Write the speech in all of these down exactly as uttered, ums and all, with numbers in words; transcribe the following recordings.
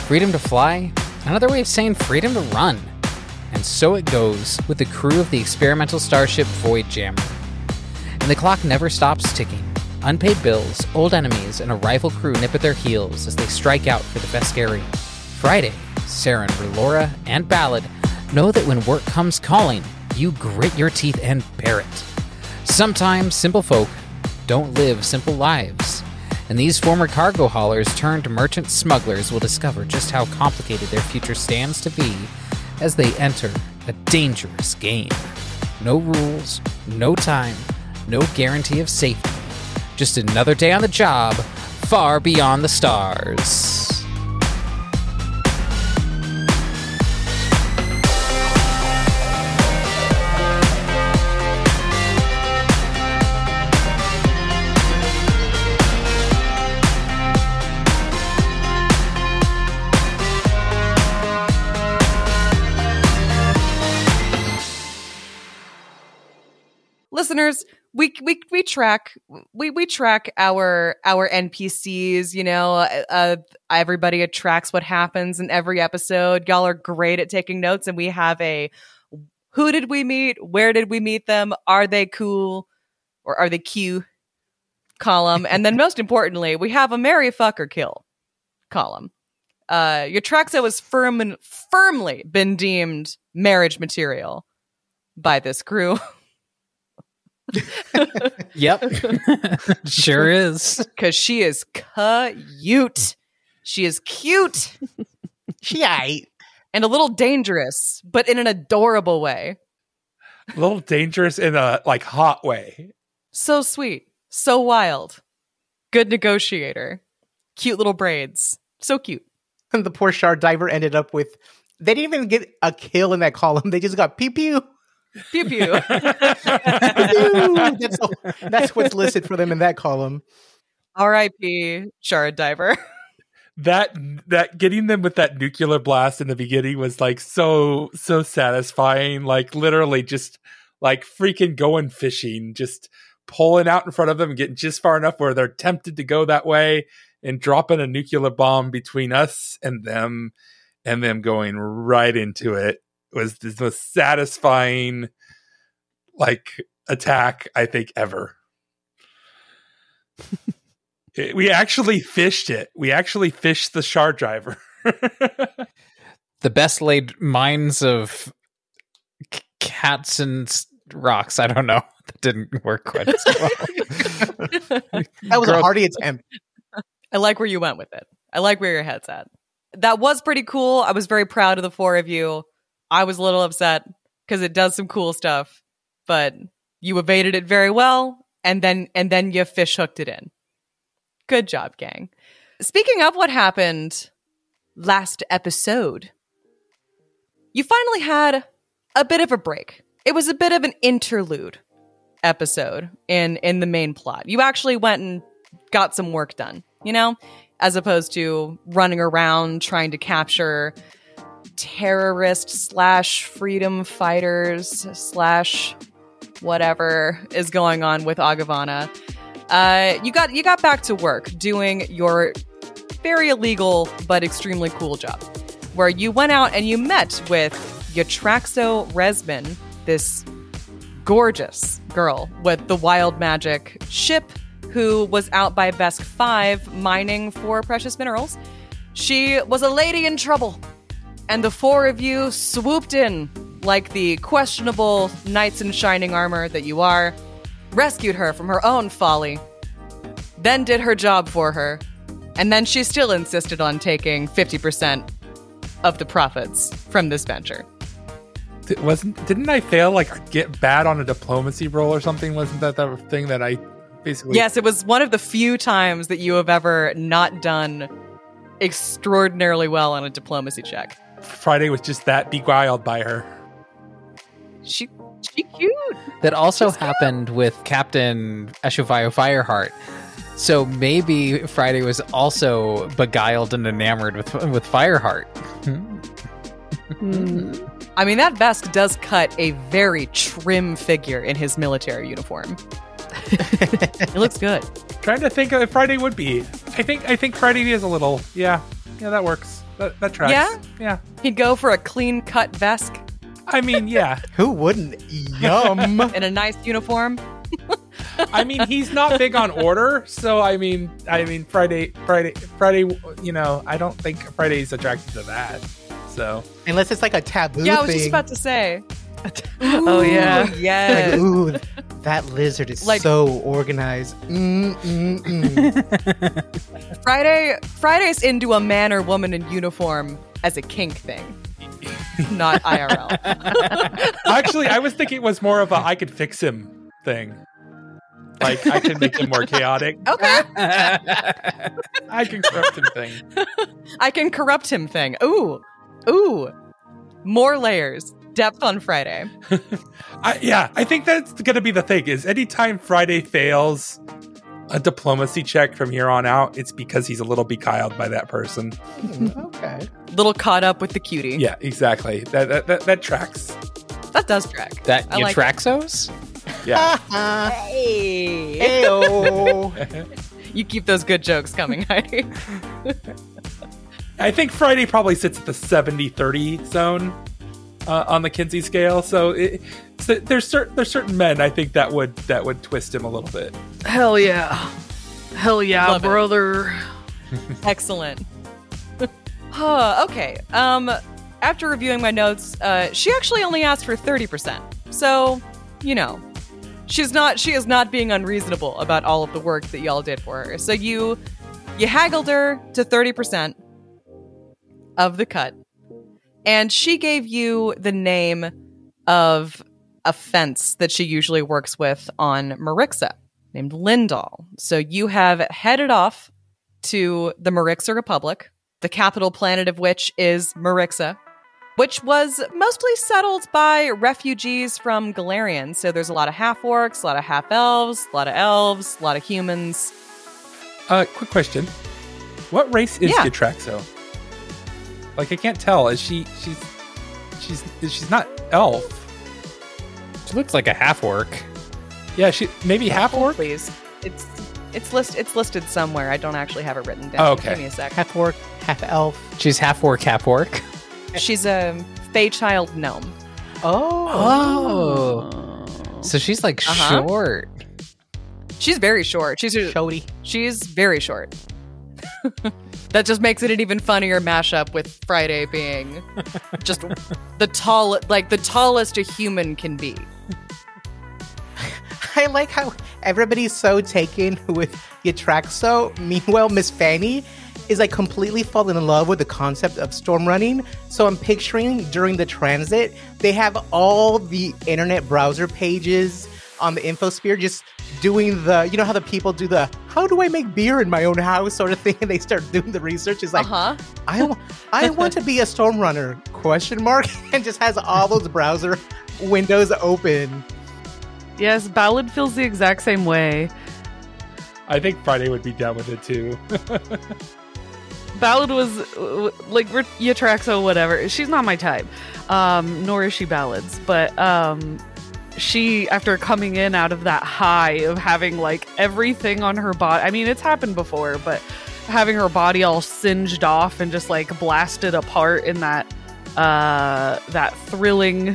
Freedom to fly, another way of saying freedom to run. And so it goes with the crew of the experimental starship Voidjammer. And the clock never stops ticking. Unpaid bills, old enemies, and a rival crew nip at their heels as they strike out for the Veskari. Friday, Saren, Relora, and Ballad know that when work comes calling, you grit your teeth and bear it. Sometimes simple folk don't live simple lives, and these former cargo haulers turned merchant smugglers will discover just how complicated their future stands to be as they enter a dangerous game. No rules, no time, no guarantee of safety. Just another day on the job, far beyond the stars. Listeners, we we we track we we track our our N P Cs. You know, uh, everybody tracks what happens in every episode. Y'all are great at taking notes, and we have a who did we meet? Where did we meet them? Are they cool or are they cute column? And then most importantly, we have a marry, fuck, or kill column. Uh, Yatraxo has firm and firmly been deemed marriage material by this crew. Yep. Sure is. Because she is cute. She is cute. She aight. And a little dangerous, but in an adorable way. A little dangerous in a, like, hot way. So sweet. So wild. Good negotiator. Cute little braids. So cute. And the poor Shard Diver ended up with... They didn't even get a kill in that column. They just got pew-pew. Pew pew. that's, that's what's listed for them in that column. R I P Shard Diver. That that getting them with that nuclear blast in the beginning was like so so satisfying. Like literally just like freaking going fishing, just pulling out in front of them and getting just far enough where they're tempted to go that way and dropping a nuclear bomb between us and them, and them going right into it. Was the most satisfying, like, attack I think ever. it, we actually fished it. We actually fished the Shard Driver. The best laid mines of c- cats and s- rocks. I don't know. That didn't work quite as well. That was Girl. a hearty attempt. I like where you went with it. I like where your head's at. That was pretty cool. I was very proud of the four of you. I was a little upset because it does some cool stuff, but you evaded it very well, and then and then you fish hooked it in. Good job, gang. Speaking of what happened last episode, you finally had a bit of a break. It was a bit of an interlude episode in, in the main plot. You actually went and got some work done, you know, as opposed to running around trying to capture terrorist slash freedom fighters slash whatever is going on with Agavana. Uh, you got you got back to work doing your very illegal but extremely cool job, where you went out and you met with Yatraxo Resman, this gorgeous girl with the wild magic ship who was out by Vesk five mining for precious minerals. She was a lady in trouble. And the four of you swooped in like the questionable knights in shining armor that you are, rescued her from her own folly, then did her job for her, and then she still insisted on taking fifty percent of the profits from this venture. It wasn't didn't I fail like get bad on a diplomacy roll or something? Wasn't that the thing that I basically... Yes, it was one of the few times that you have ever not done extraordinarily well on a diplomacy check. Friday was just that beguiled by her. She she cute. That also She's happened cute. With Captain Eshovayo Fireheart. So maybe Friday was also beguiled and enamored with with Fireheart. mm. I mean, that Vesk does cut a very trim figure in his military uniform. It looks good. Trying to think if Friday would be. I think I think Friday is a little. Yeah, yeah, that works. that, that tracks. Yeah? Yeah. He'd go for a clean cut vest I mean, yeah. Who wouldn't? Yum. in a nice uniform. I mean, he's not big on order, so I mean, I mean, Friday, Friday, Friday. You know, I don't think Friday's attracted to that. So Unless it's like a taboo Yeah, I was thing. just about to say. Oh, yeah. Ooh, yes. Like, ooh, that lizard is Like- so organized. Mm, mm, mm. Friday Friday's into a man or woman in uniform as a kink thing, not I R L. actually, I was thinking it was more of a I could fix him thing. Like I can make him more chaotic. Okay. I can corrupt him thing. I can corrupt him thing. Ooh. Ooh. More layers. Depth on Friday. I, yeah, I think that's going to be the thing. Is anytime Friday fails a diplomacy check from here on out, it's because he's a little beguiled by that person. Mm, okay. Little caught up with the cutie. Yeah, exactly. That that that, that tracks. That does track. That I like it. Eutraxos? Yeah. Hey. Heyo. You keep those good jokes coming, Heidi. I think Friday probably sits at the seventy thirty zone uh, on the Kinsey scale. So it, so there's certain there's certain men I think that would that would twist him a little bit. Hell yeah. Hell yeah, Love it. brother. Excellent. Huh, okay. Um, after reviewing my notes, uh, she actually only asked for thirty percent. So, you know, she's not she is not being unreasonable about all of the work that y'all did for her. So you you haggled her to thirty percent of the cut. And she gave you the name of a fence that she usually works with on Marixa, named Lindal. So you have headed off to the Marixa Republic, the capital planet of which is Marixa, which was mostly settled by refugees from Galarian. So there's a lot of half-orcs, a lot of half-elves, a lot of elves, a lot of humans. Uh, quick question: what race is Yeah. Eutraxo? Like I can't tell. Is she she's she's she's not elf? She looks like a half orc. Yeah, she maybe half orc. Please. It's it's list it's listed somewhere. I don't actually have it written down. Oh, okay. Give me a sec. Half orc, half elf. She's half orc, half orc. She's a Feychild gnome. Oh. Oh. So she's like Uh-huh. short. She's very short. She's a, Shody. she's very short. That just makes it an even funnier mashup with Friday being just the tall, like the tallest a human can be. I like how everybody's so taken with Eutraxo. Meanwhile, Miss Fanny is like completely falling in love with the concept of storm running. So I'm picturing during the transit, they have all the internet browser pages on the infosphere just doing the, you know how the people do the, how do I make beer in my own house sort of thing, and they start doing the research. It's like, Uh-huh. I, wa- I want to be a storm runner, question mark, and just has all those browser windows open. Yes, Ballad feels the exact same way. I think Friday would be down with it too. Ballad was uh, like Eutraxo, whatever. She's not my type, um, nor is she Ballad's. But um, she, after coming in out of that high of having like everything on her body, I mean, it's happened before, but having her body all singed off and just like blasted apart in that uh, that thrilling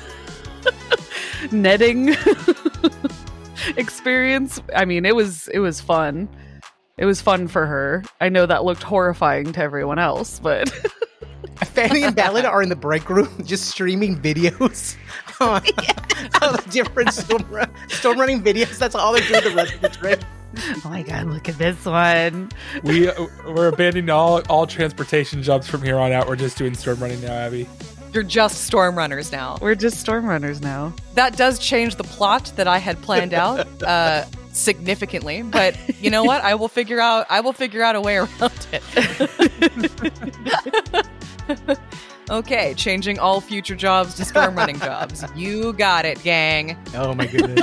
netting experience. I mean, it was it was fun. It was fun for her. I know that looked horrifying to everyone else, but Fanny and Ballad are in the break room just streaming videos on, on the different storm, run, storm running videos. That's all they're doing the rest of the trip. oh my god, look at this one. we uh, we're abandoning all all transportation jobs from here on out. We're just doing storm running now, Abby. You're just storm runners now. We're just storm runners now. That does change the plot that I had planned out uh, significantly, but you know what? I will figure out. I will figure out a way around it. Okay, changing all future jobs to storm running jobs. You got it, gang. Oh my goodness.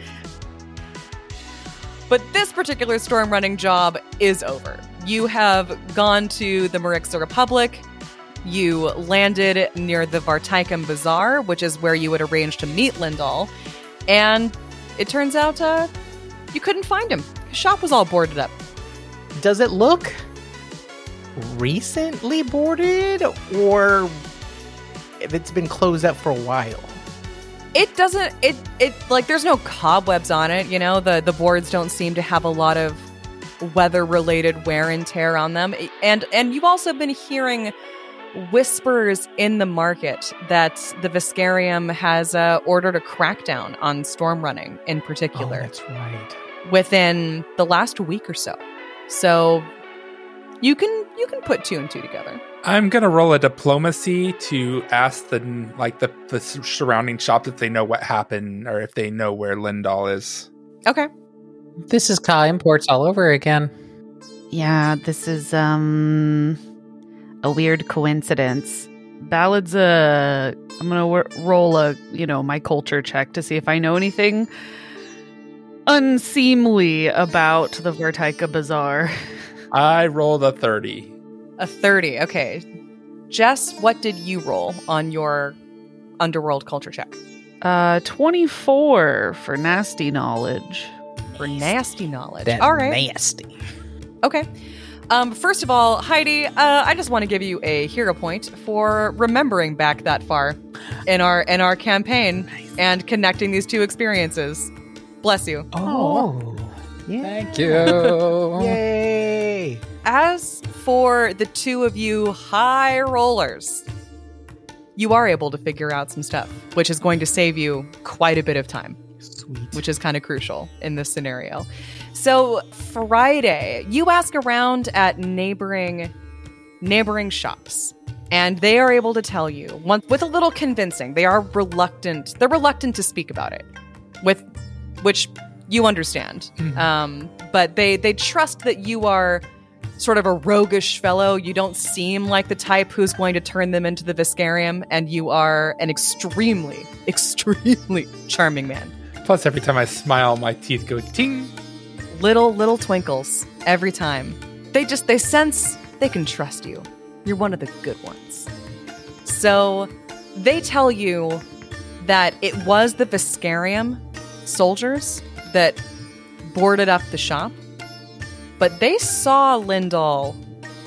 But this particular storm running job is over. You have gone to the Marixa Republic. You landed near the Vartaikum Bazaar, which is where you had arranged to meet Lindal. And it turns out uh, you couldn't find him. His shop was all boarded up. Does it look recently boarded or if it's been closed up for a while. It doesn't, it, it, like, there's no cobwebs on it, you know? The, the boards don't seem to have a lot of weather-related wear and tear on them. And, and you've also been hearing whispers in the market that the Viscarium has uh, ordered a crackdown on storm running in particular. Oh, that's right. Within the last week or so. So you can you can put two and two together. I'm gonna roll a diplomacy to ask the like the, the surrounding shops if they know what happened or if they know where Lindahl is. Okay. This is Ka Imports all over again. Yeah, this is um a weird coincidence. Ballad's a... I'm gonna w- roll a, you know, my culture check to see if I know anything unseemly about the Vartika Bazaar. I rolled a thirty. A thirty. Okay. Jess, what did you roll on your underworld culture check? Uh, twenty-four for nasty knowledge. For nasty knowledge. That All right. nasty. Okay. Um, first of all, Heidi, uh, I just want to give you a hero point for remembering back that far in our in our campaign and connecting these two experiences. Bless you. Oh. Yeah. Thank you. Yay. As for the two of you high rollers, you are able to figure out some stuff, which is going to save you quite a bit of time. Sweet. Which is kind of crucial in this scenario. So Friday, you ask around at neighboring neighboring shops, and they are able to tell you, one, with a little convincing, they are reluctant. They're reluctant to speak about it, with which you understand. Mm-hmm. Um, but they they trust that you are sort of a roguish fellow. You don't seem like the type who's going to turn them into the Viscarium, and you are an extremely, extremely charming man. Plus, every time I smile, my teeth go ting. Little, little twinkles every time. They just, they sense they can trust you. You're one of the good ones. So they tell you that it was the Viscarium soldiers that boarded up the shop, but they saw Lindahl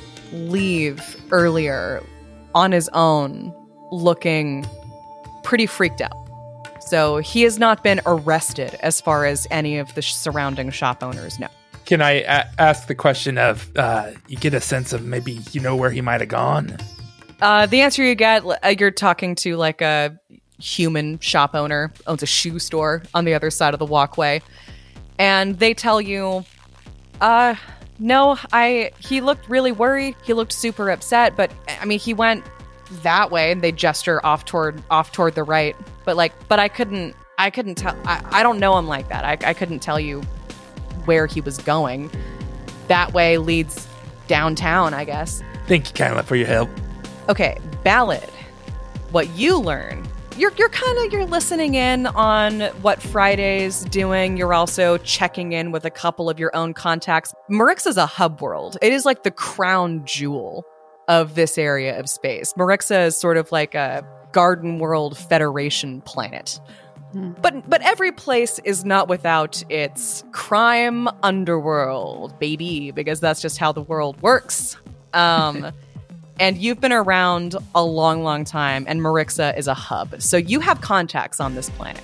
leave earlier on his own, looking pretty freaked out. So he has not been arrested as far as any of the sh- surrounding shop owners know. Can I a- ask the question of, uh, you get a sense of maybe you know where he might have gone? Uh, the answer you get, uh, you're talking to like a human shop owner, owns a shoe store on the other side of the walkway. And they tell you, uh, no, I, he looked really worried. He looked super upset, but I mean, he went that way, and they gesture off toward, off toward the right. But like, but I couldn't, I couldn't tell, I, I don't know him like that. I, I couldn't tell you where he was going. That way leads downtown, I guess. Thank you, Kyla, for your help. Okay, Ballad. What you learn, you're you're kind of you're listening in on what Friday's doing. You're also checking in with a couple of your own contacts. Marixa is a hub world. It is like the crown jewel of this area of space. Marixa is sort of like a Garden World Federation planet. But but every place is not without its crime underworld, baby, because that's just how the world works. Um, and you've been around a long, long time, and Marixa is a hub. So you have contacts on this planet.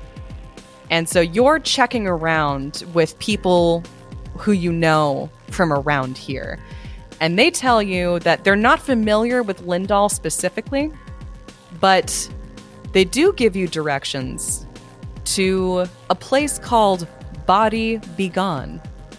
And so you're checking around with people who you know from around here. And they tell you that they're not familiar with Lindahl specifically, but they do give you directions to a place called Body Begone,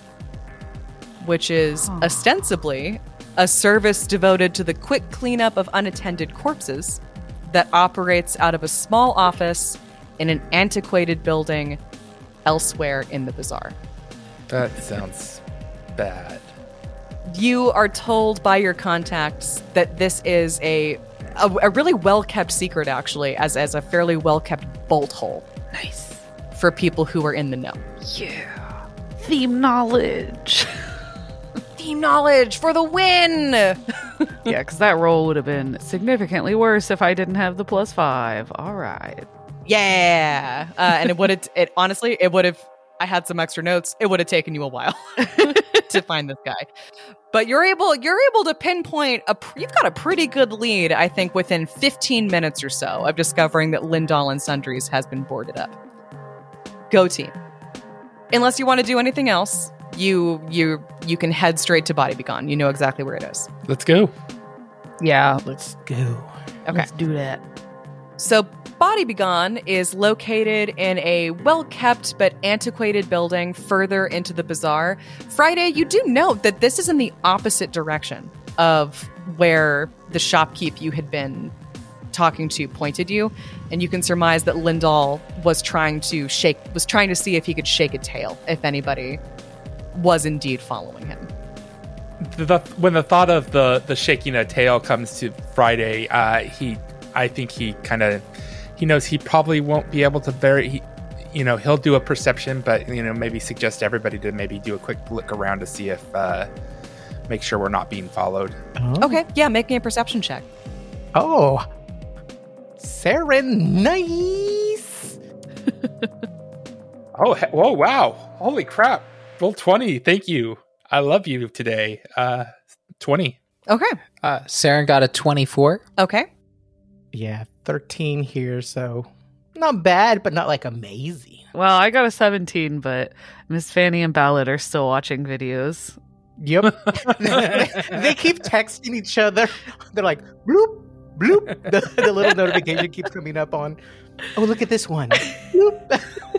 which is Huh. ostensibly a service devoted to the quick cleanup of unattended corpses that operates out of a small office in an antiquated building elsewhere in the bazaar. That sounds bad. You are told by your contacts that this is a a, a really well-kept secret, actually, as, as a fairly well-kept bolt hole. Nice. For people who are in the know. Yeah. Theme knowledge. Theme knowledge for the win! Yeah, because that roll would have been significantly worse if I didn't have the plus five. All right. Yeah! Uh, and it would have, it honestly, it would have, I had some extra notes. It would have taken you a while to find this guy. But you're able you're able to pinpoint a you've got a pretty good lead, I think, within fifteen minutes or so of discovering that Lindahl and Sundries has been boarded up. Go team. Unless you want to do anything else, you you you can head straight to Body Be Gone. You know exactly where it is. Let's go. Yeah, Let's go. Okay. let's do that. So Body Be Gone is located in a well-kept but antiquated building further into the bazaar. Friday, you do note that this is in the opposite direction of where the shopkeep you had been talking to pointed you, and you can surmise that Lindahl was trying to shake was trying to see if he could shake a tail if anybody was indeed following him. The, the, when the thought of the the shaking a tail comes to Friday, uh, he, I think he kind of, he knows he probably won't be able to very, he, you know, he'll do a perception, but you know, maybe suggest to everybody to maybe do a quick look around to see if, uh, make sure we're not being followed. Oh. Okay, yeah, make me a perception check. Oh. Saren, nice. Oh, he- whoa, wow. Holy crap. Roll twenty. Thank you. I love you today. Uh, twenty. Okay, Uh, Saren got a twenty-four. okay. Yeah, thirteen here, so not bad, but not like amazing. Well, I got a seventeen, but Miss Fanny and Ballad are still watching videos. Yep. They keep texting each other. They're like, bloop, bloop. The, the little notification keeps coming up on, oh, look at this one. Bloop.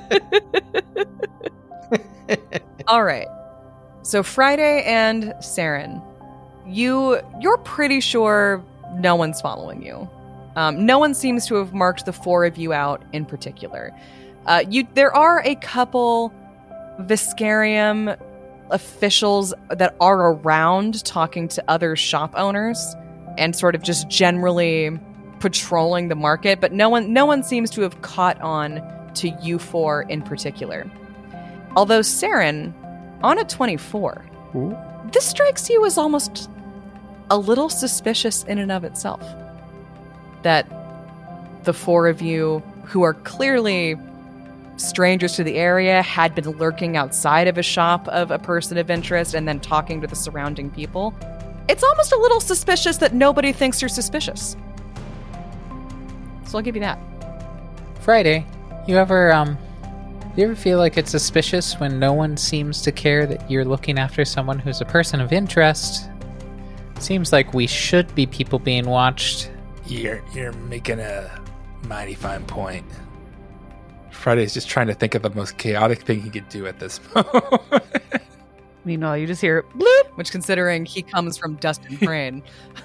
All right. So Friday and Saren, you you're pretty sure no one's following you. Um, no one seems to have marked the four of you out in particular. Uh, you there are a couple Viscarium officials that are around talking to other shop owners and sort of just generally patrolling the market, but no one no one seems to have caught on to you four in particular. Although Saren, on a twenty-four, Ooh. this strikes you as almost a little suspicious in and of itself. That the four of you, who are clearly strangers to the area, had been lurking outside of a shop of a person of interest and then talking to the surrounding people. It's almost a little suspicious that nobody thinks you're suspicious. So I'll give you that. Friday, you ever um you ever feel like it's suspicious when no one seems to care that you're looking after someone who's a person of interest? Seems like we should be people being watched. You're, you're making a mighty fine point. Friday's just trying to think of the most chaotic thing he could do at this moment. Meanwhile, you just hear bloop. Which, considering he comes from Dustin Crane.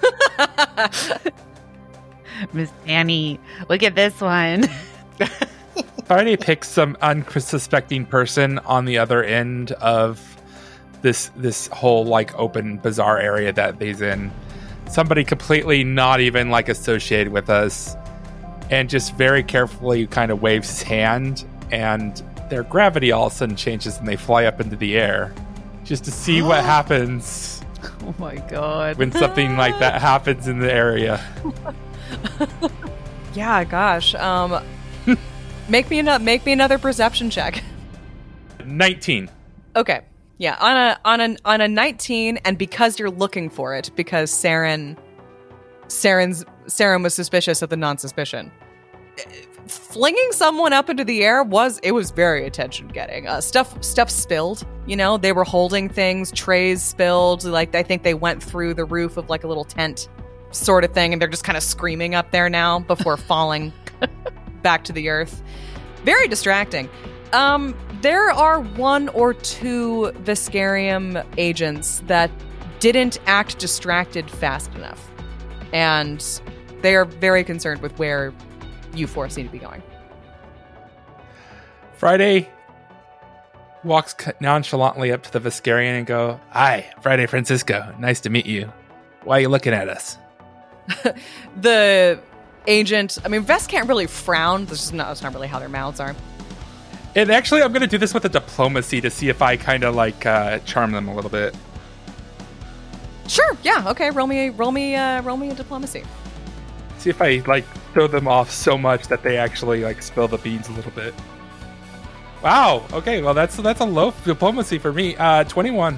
Miss Fanny, look at this one. Friday picks some unsuspecting person on the other end of this this whole like open bazaar area that he's in. Somebody completely not even like associated with us, and just very carefully kind of waves his hand, and their gravity all of a sudden changes and they fly up into the air just to see what happens Oh my god. when something like that happens in the area. Yeah, gosh. Um, make me another make me another perception check. nineteen. Okay. Yeah, on a on a on a nineteen, and because you're looking for it, because Saren Saren's Saren was suspicious of the non-suspicion. Flinging someone up into the air was it was very attention getting. Uh, stuff stuff spilled. You know, they were holding things, trays spilled. Like I think they went through the roof of like a little tent sort of thing, and they're just kind of screaming up there now before falling back to the earth. Very distracting. Um, there are one or two Viscarium agents that didn't act distracted fast enough, and they are very concerned with where you four seem to be going. Friday walks nonchalantly up to the Viscarian and go, "Hi, Friday Francisco. Nice to meet you. Why are you looking at us?" The agent, I mean, Vest can't really frown. This is not, that's not really how their mouths are. And actually, I'm going to do this with a diplomacy to see if I kind of like uh, charm them a little bit. Sure, yeah, okay. Roll me, roll me, uh, roll me a diplomacy. See if I like throw them off so much that they actually like spill the beans a little bit. Wow. Okay. Well, that's that's a low diplomacy for me. Uh, twenty-one.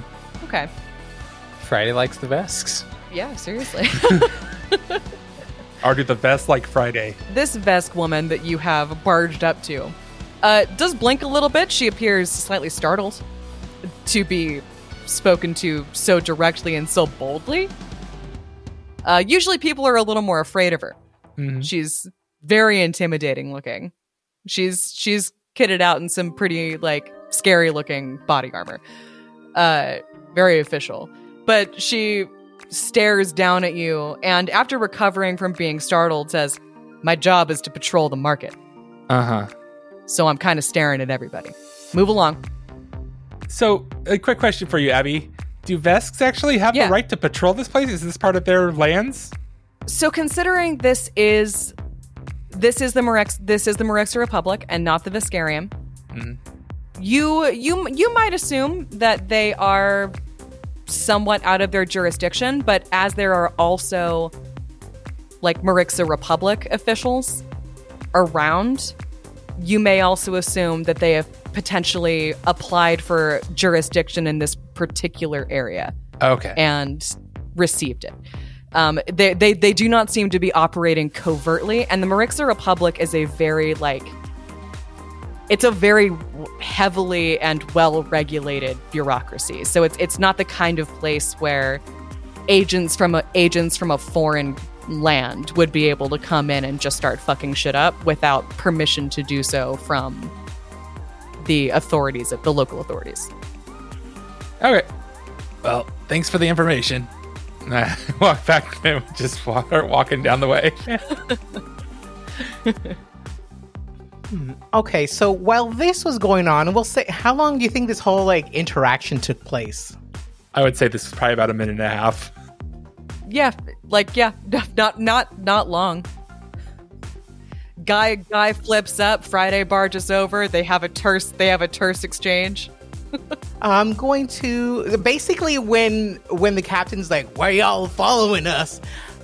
Okay. Friday likes the Vesks. Yeah, seriously. Or do the Vesk like Friday? This Vesk woman that you have barged up to uh, does blink a little bit. She appears slightly startled to be spoken to so directly and so boldly. Uh, usually people are a little more afraid of her. Mm-hmm. She's very intimidating looking. She's she's kitted out in some pretty like scary looking body armor. Uh, very official. But she stares down at you and after recovering from being startled says, "My job is to patrol the market. Uh-huh. So I'm kind of staring at everybody. Move along." So, a quick question for you, Abby. Do Vesks actually have Yeah. the right to patrol this place? Is this part of their lands? So considering this is this is the Marex this is the Marexa Republic and not the Veskarium, Mhm. you you you might assume that they are somewhat out of their jurisdiction, but as there are also like Marexa Republic officials around, you may also assume that they have potentially applied for jurisdiction in this particular area Okay. and received it. Um, they, they they do not seem to be operating covertly, and the Marexa Republic is a very like it's a very heavily and well-regulated bureaucracy. So it's it's not the kind of place where agents from a, agents from a foreign land would be able to come in and just start fucking shit up without permission to do so from the authorities, the local authorities. Okay. Well, thanks for the information. Nah, walk back and just walk, start walking down the way. Okay, so while this was going on, we'll say, how long do you think this whole like interaction took place? I would say this is probably about a minute and a half. Yeah, like yeah, not not not long. Guy guy flips up. Friday barges over. They have a terse. They have a terse exchange. I'm going to basically when when the captain's like, "Why y'all following us?"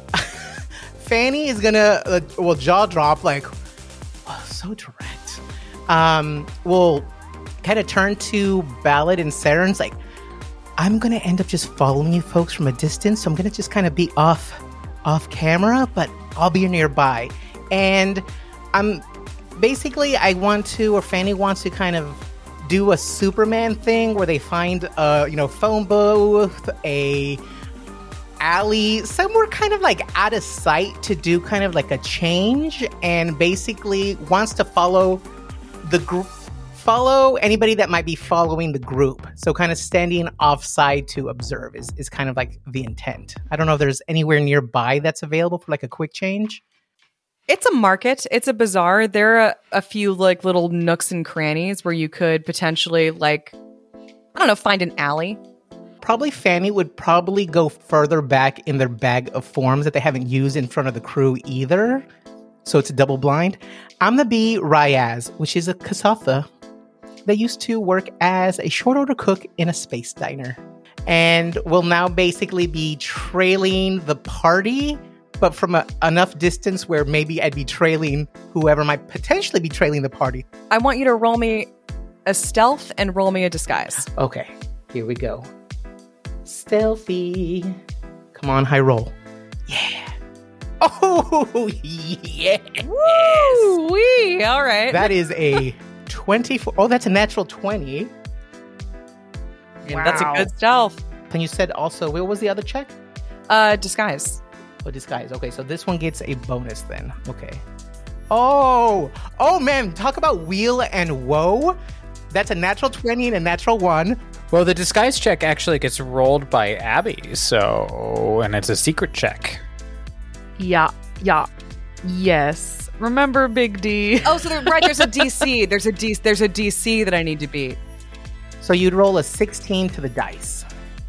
Fanny is gonna uh, well jaw drop like, oh, so direct. Um, we'll kind of turn to Ballad and Saren's like, I'm gonna end up just following you folks from a distance. So I'm gonna just kind of be off off camera, but I'll be nearby. And I'm basically I want to, or Fanny wants to kind of do a Superman thing where they find a you know phone booth, a alley, somewhere kind of like out of sight to do kind of like a change, and basically wants to follow the group, follow anybody that might be following the group. So kind of standing offside to observe is, is kind of like the intent. I don't know if there's anywhere nearby that's available for like a quick change. It's a market. It's a bazaar. There are a few like little nooks and crannies where you could potentially like, I don't know, find an alley. Probably Fanny would probably go further back in their bag of forms that they haven't used in front of the crew either. So it's a double blind. I'm going to be Ryaz, which is a Kasatha that used to work as a short order cook in a space diner. And will now basically be trailing the party, but from a, enough distance where maybe I'd be trailing whoever might potentially be trailing the party. I want you to roll me a stealth and roll me a disguise. Okay, here we go. Stealthy. Come on, high roll. Yeah. Oh, yes. Woo wee! All right. That is a twenty-four. Oh, that's a natural twenty. And That's a Wow. good stealth. And you said also, what was the other check? Uh, disguise. Oh, disguise. Okay, so this one gets a bonus then. Okay. Oh, oh man, talk about wheel and woe. That's a natural twenty and a natural one. Well, the disguise check actually gets rolled by Abby, so... And it's a secret check. Yeah, yeah, yes. Remember Big D? Oh, so there, right, there's a D C. There's a D. There's a D C that I need to beat. So you'd roll a sixteen to the dice.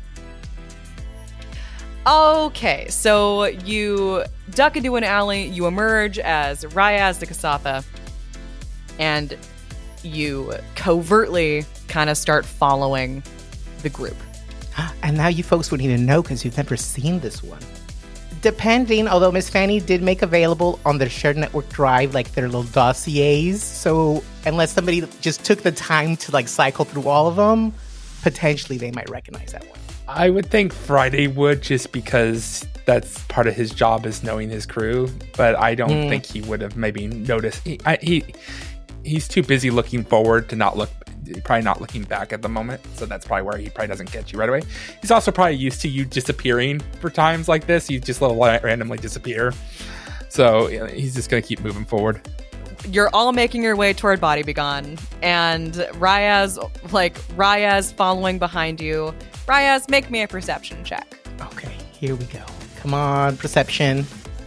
Okay, so you duck into an alley, you emerge as Ryaz the Kasatha, and you covertly kind of start following the group. And now you folks would need to know because you've never seen this one. Depending, although Miss Fanny did make available on their shared network drive, like their little dossiers. So unless somebody just took the time to like cycle through all of them, potentially they might recognize that one. I would think Friday would, just because that's part of his job is knowing his crew. But I don't Mm. think he would have maybe noticed. He, I, he he's too busy looking forward to not look, probably not looking back at the moment. So that's probably where he probably doesn't catch you right away. He's also probably used to you disappearing for times like this. You just let him randomly disappear. So yeah, he's just gonna keep moving forward. You're all making your way toward Body Be Gone, and Ryaz, like, Ryaz following behind you. Ryaz, make me a perception check. Okay, here we go. Come on, perception.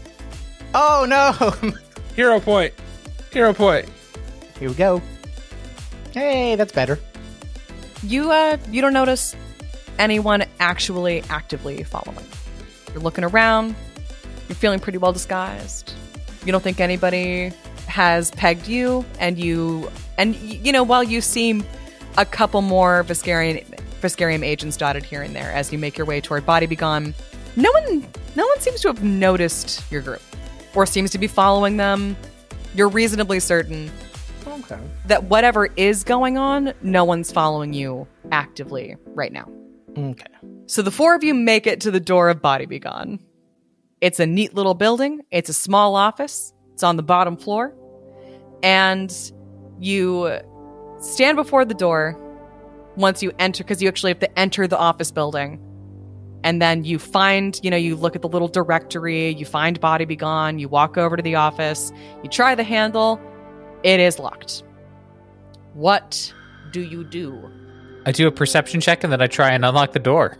Oh no! Hero point. Hero point. Here we go. Hey, that's better. You, uh, you don't notice anyone actually actively following. You're looking around. You're feeling pretty well disguised. You don't think anybody has pegged you, and you, and y- you know, while you see a couple more Viscarian, Viscarium agents dotted here and there as you make your way toward Body Be Gone, no one, no one seems to have noticed your group, or seems to be following them. You're reasonably certain Okay. that whatever is going on, no one's following you actively right now. Okay. So the four of you make it to the door of Body Be Gone. It's a neat little building. It's a small office. It's on the bottom floor. And you stand before the door once you enter, because you actually have to enter the office building. And then you find, you know, you look at the little directory, you find Body Be Gone, you walk over to the office, you try the handle, it is locked. What do you do? I do a perception check and then I try and unlock the door.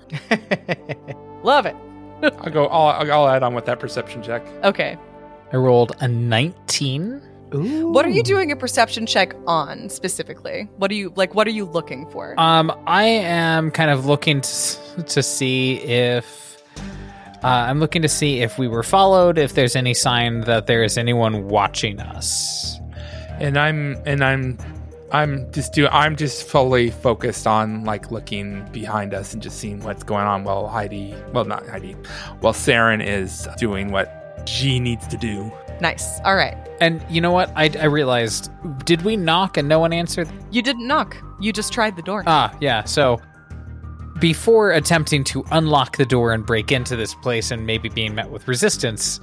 Love it. I'll go. I'll, I'll add on with that perception check. Okay. I rolled a nineteen. Ooh. What are you doing a perception check on specifically? What are you like? What are you looking for? Um, I am kind of looking to, to see if uh, I'm looking to see if we were followed, if there's any sign that there is anyone watching us. And I'm and I'm I'm just do I'm just fully focused on like looking behind us and just seeing what's going on while Heidi, well not Heidi, while Saren is doing what she needs to do. Nice. All right. And you know what? I, I realized, did we knock and no one answered? You didn't knock. You just tried the door. Ah, yeah. So before attempting to unlock the door and break into this place and maybe being met with resistance,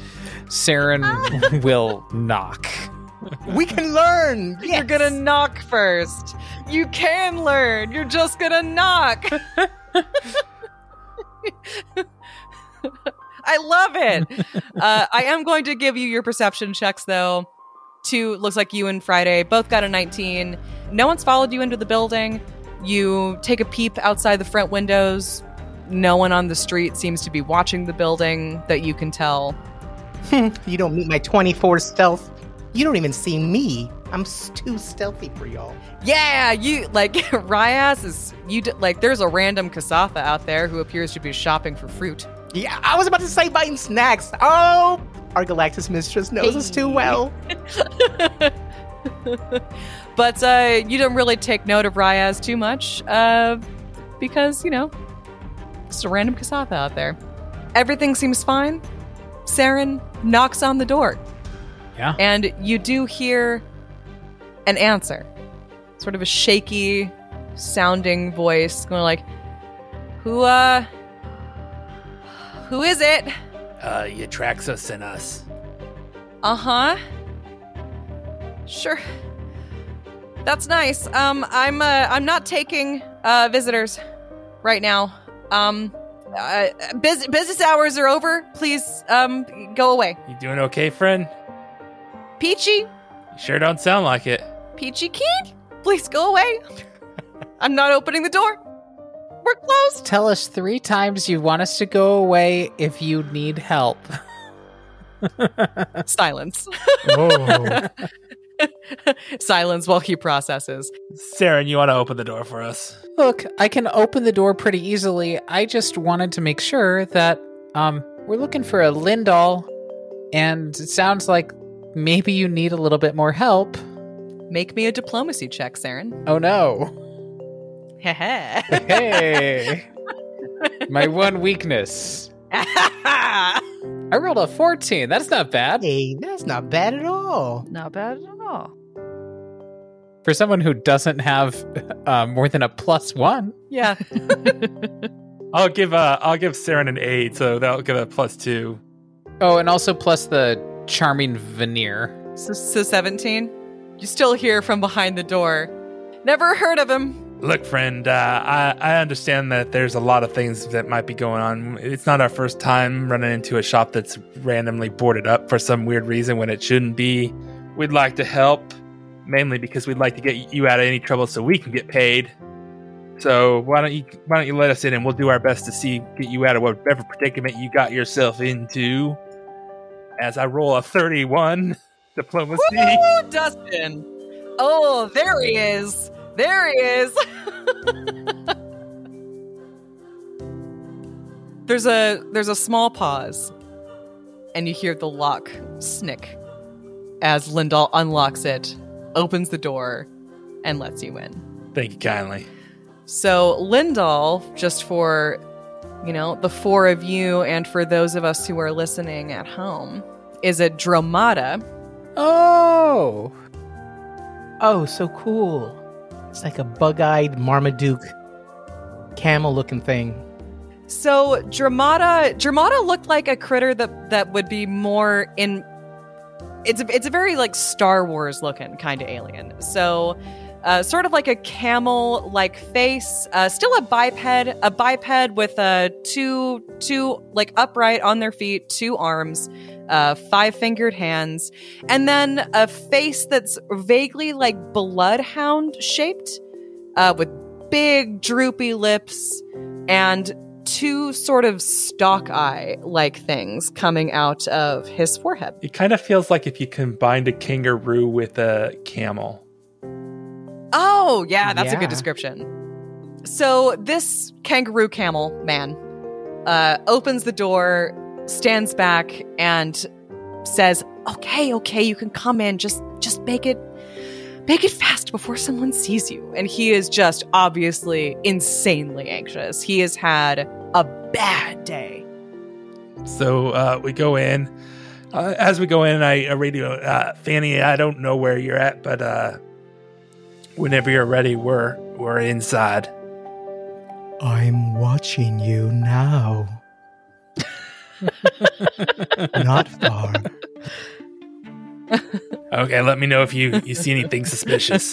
Saren will knock. We can learn. Yes. You're gonna knock first. You can learn. You're just gonna knock. I love it. Uh, I am going to give you your perception checks, though. Two, looks like you and Friday both got a nineteen. No one's followed you into the building. You take a peep outside the front windows. No one on the street seems to be watching the building that you can tell. You don't meet my twenty-four stealth. You don't even see me. I'm s- too stealthy for y'all. Yeah, you like Ryaz is you d- like. There's a random Kasatha out there who appears to be shopping for fruit. Yeah, I was about to say biting snacks. Oh, our Galactus mistress knows us too well. But uh, you don't really take note of Ryaz too much, uh, because you know, just a random Kasatha out there. Everything seems fine. Saren knocks on the door. Yeah. And you do hear an answer. Sort of a shaky sounding voice going like, Who, uh... Who is it? Uh, Yatraxa sent us. Uh-huh. Sure. That's nice. Um, I'm, uh, I'm not taking, uh, visitors right now. Um, uh, bus- business hours are over. Please, um, go away. You doing okay, friend? Peachy? You sure don't sound like it. Peachy Kid? Please go away. I'm not opening the door. We're closed. Tell us three times you want us to go away if you need help. Silence. Oh. Silence while he processes. Saren, you want to open the door for us? Look, I can open the door pretty easily. I just wanted to make sure that um we're looking for a Lindahl, and it sounds like maybe you need a little bit more help. Make me a diplomacy check, Saren. Oh no. Heh Hey. My one weakness. I rolled a fourteen. That's not bad. Hey, that's not bad at all. Not bad at all. For someone who doesn't have uh, more than a plus one. Yeah. I'll give uh, I'll give Saren an eight, so that'll give a plus two. Oh, and also plus the charming veneer. So, so seventeen? You still hear from behind the door. Never heard of him. Look, friend, uh, I, I understand that there's a lot of things that might be going on. It's not our first time running into a shop that's randomly boarded up for some weird reason when it shouldn't be. We'd like to help, mainly because we'd like to get you out of any trouble so we can get paid. So why don't you why don't you let us in and we'll do our best to see get you out of whatever predicament you got yourself into. As I roll a thirty-one diplomacy. Woo, Dustin! Oh, there he is. There he is. there's a there's a small pause, and you hear the lock snick as Lindahl unlocks it, opens the door, and lets you in. Thank you kindly. So Lindahl, just for, you know, the four of you and for those of us who are listening at home, is a Dromata. Oh! Oh, so cool. It's like a bug-eyed Marmaduke camel-looking thing. So Dromata, Dromata looked like a critter that, that would be more in... It's a, it's a very, like, Star Wars-looking kind of alien. So... Uh, sort of like a camel-like face, uh, still a biped, a biped with uh, two, two like upright on their feet, two arms, uh, five-fingered hands, and then a face that's vaguely like bloodhound shaped, uh, with big droopy lips and two sort of stalk eye-like things coming out of his forehead. It kind of feels like if you combined a kangaroo with a camel. Oh, yeah, that's Yeah. a good description. So this kangaroo camel man uh, opens the door, stands back, and says, "Okay, okay, you can come in. Just, just make it, make it fast before someone sees you." And he is just obviously insanely anxious. He has had a bad day. So uh, we go in. Uh, as we go in, I, I radio, uh, Fanny, I don't know where you're at, but uh, whenever you're ready, we're we're inside. I'm watching you now. Not far. Okay, let me know if you, you see anything suspicious.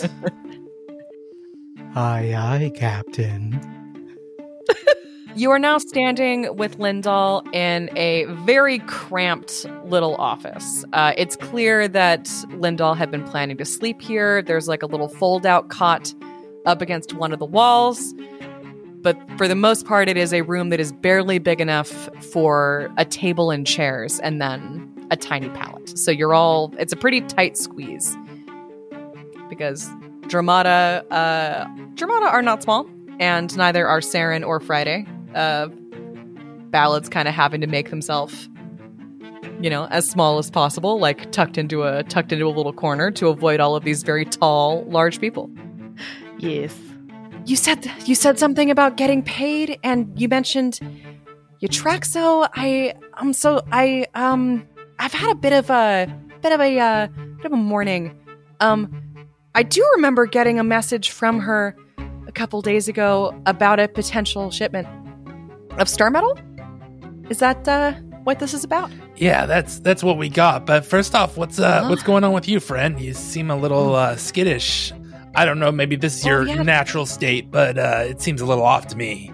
Aye, aye, Captain. You are now standing with Lindahl in a very cramped little office. Uh, it's clear that Lindahl had been planning to sleep here. There's like a little fold-out cot up against one of the walls. But for the most part, it is a room that is barely big enough for a table and chairs and then a tiny pallet. So you're all, it's a pretty tight squeeze. Because Dromata, uh, Dromata are not small, and neither are Saren or Friday. Uh, Ballad's kind of having to make himself, you know, as small as possible, like tucked into a tucked into a little corner to avoid all of these very tall, large people. Yes. You said you said something about getting paid, and you mentioned Eutraxo. I I'm so I um I've had a bit of a bit of a uh, bit of a morning. Um, I do remember getting a message from her a couple days ago about a potential shipment of star metal. Is that uh, what this is about? Yeah, that's that's what we got. But first off, what's uh Huh? what's going on with you, friend? You seem a little uh, skittish. I don't know, maybe this is Oh, your yeah. natural state, but uh, it seems a little off to me.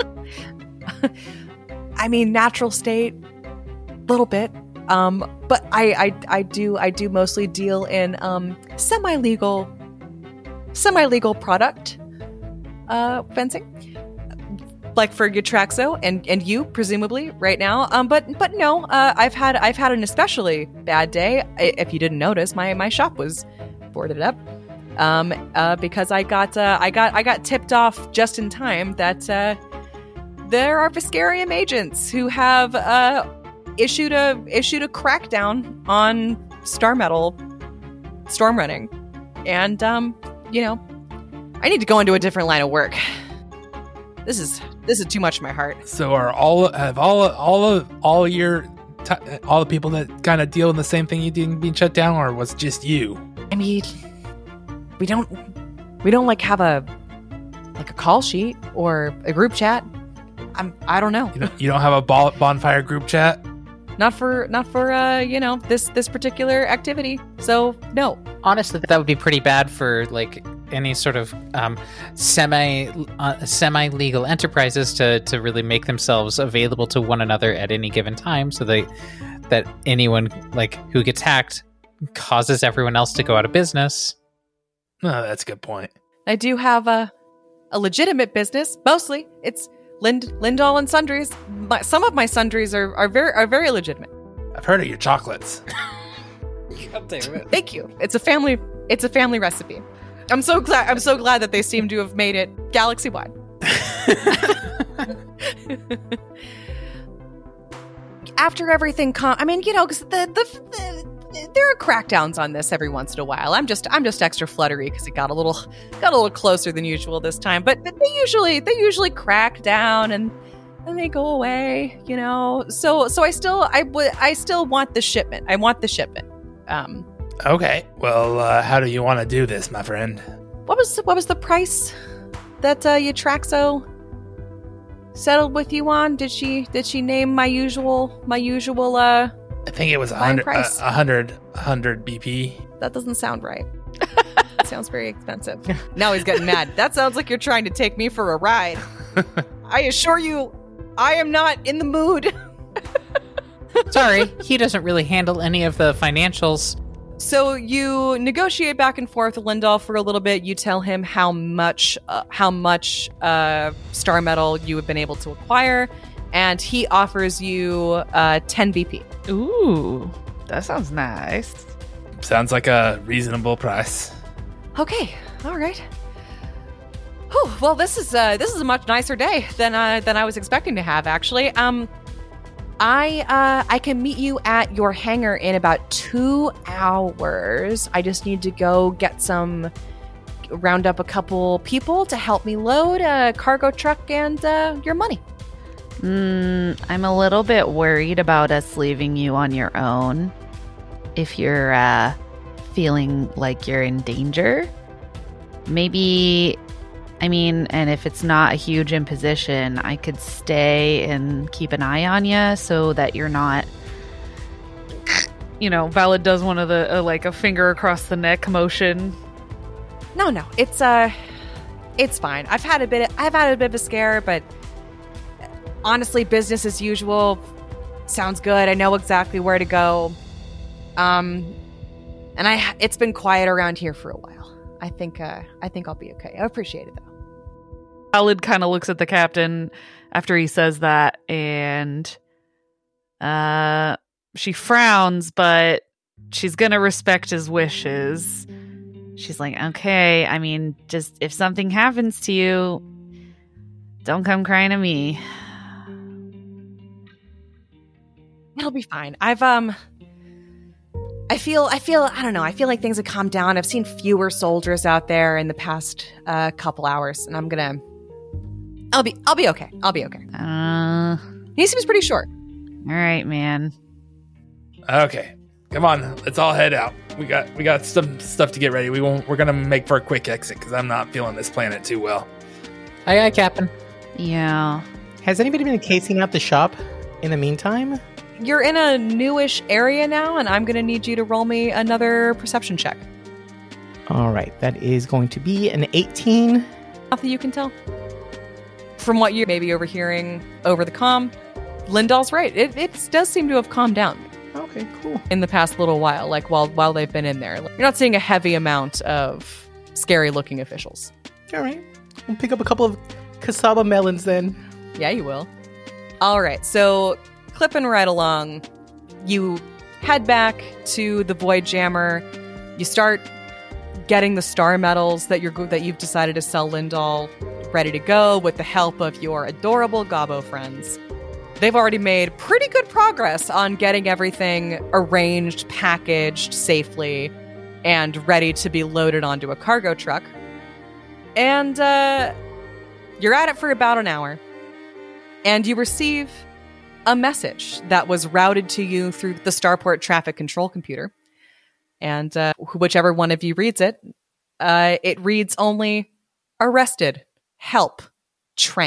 I mean, natural state, little bit. Um, but I, I, I do, I do mostly deal in um, semi-legal, semi-legal product uh, fencing, like for Eutraxo and and you presumably right now. Um, but but no, uh, I've had I've had an especially bad day. I, if you didn't notice, my my shop was boarded up. Um, uh, because I got uh, I got I got tipped off just in time that uh, there are Viscarium agents who have uh, issued a issued a crackdown on star metal storm running, and um, you know, I need to go into a different line of work. This is this is too much for my heart. So are all have all all of all your t- all the people that kind of deal in the same thing you did being shut down, or was it just you? I mean, we don't we don't like have a like a call sheet or a group chat. I'm I don't know. You don't, you don't have a ball, bonfire group chat? Not for not for uh, you know, this this particular activity. So, no. Honestly, that would be pretty bad for like any sort of um, semi uh, semi legal enterprises to to really make themselves available to one another at any given time, so they that anyone like who gets hacked causes everyone else to go out of business. Oh, that's a good point. I do have a a legitimate business. Mostly, it's Lind Lindahl and Sundries. My, some of my sundries are, are very are very legitimate. I've heard of your chocolates. God damn it. Thank you. It's a family. It's a family recipe. I'm so glad. I'm so glad that they seem to have made it galaxy wide. After everything, com- I mean, you know, because the, the the there are crackdowns on this every once in a while. I'm just I'm just extra fluttery because it got a little got a little closer than usual this time. But they usually they usually crack down and and they go away. You know, so so I still I would I still want the shipment. I want the shipment. Um. Okay. Well, uh, how do you want to do this, my friend? What was what was the price that uh, Yatraxo settled with you on? Did she did she name my usual my usual? Uh, I think it was a Buying hundred, price. a hundred, a hundred B P. that doesn't sound right. That sounds very expensive. Now he's getting mad. That sounds like you're trying to take me for a ride. I assure you, I am not in the mood. Sorry, he doesn't really handle any of the financials. So you negotiate back and forth with Lindahl for a little bit. You tell him how much, uh, how much uh, star metal you have been able to acquire, and he offers you uh, ten B P. Ooh, that sounds nice. Sounds like a reasonable price. Okay, all right. Whew, well, this is uh, this is a much nicer day than uh, than I was expecting to have. Actually, um, I uh, I can meet you at your hangar in about two hours. I just need to go get some, round up a couple people to help me load a cargo truck and uh, your money. Mm, I'm a little bit worried about us leaving you on your own. If you're uh, feeling like you're in danger, maybe. I mean, and if it's not a huge imposition, I could stay and keep an eye on you so that you're not. You know, Valid does one of the uh, like a finger across the neck motion. No, no, it's uh, it's fine. I've had a bit. I've had a bit of a scare, but honestly, business as usual. Sounds good. I know exactly where to go. Um, and I it's been quiet around here for a while. I think uh, I think I'll be okay. I appreciate it though. Valid kind of looks at the captain after he says that, and uh, she frowns, but she's gonna respect his wishes. She's like, okay, I mean, just if something happens to you, don't come crying to me. It'll be fine. I've um I feel I feel I don't know, I feel like things have calmed down. I've seen fewer soldiers out there in the past uh, couple hours, and I'm gonna I'll be I'll be okay. I'll be okay. Uh, He seems pretty short. all right, man. Okay, come on, let's all head out. We got we got some stuff to get ready. We won't. We're gonna make for a quick exit because I'm not feeling this planet too well. Aye, aye, Captain. Yeah. Has anybody been casing out the shop in the meantime? You're in a newish area now, and I'm gonna need you to roll me another perception check. All right, that is going to be an eighteen. Nothing you can tell. From what you're maybe overhearing over the comm, Lindahl's right. It, it does seem to have calmed down Okay, cool. in the past little while, like while while they've been in there. You're not seeing a heavy amount of scary-looking officials. All right, we'll pick up a couple of cassava melons then. Yeah, you will. All right, so clipping right along, you head back to the Void Jammer. You start getting the star medals that you're go- that you've decided to sell Lindahl ready to go with the help of your adorable Gobbo friends. They've already made pretty good progress on getting everything arranged, packaged safely, and ready to be loaded onto a cargo truck. And uh, you're at it for about an hour. And you receive a message that was routed to you through the Starport traffic control computer. And uh, whichever one of you reads it, uh, it reads only, arrested, help, Trank.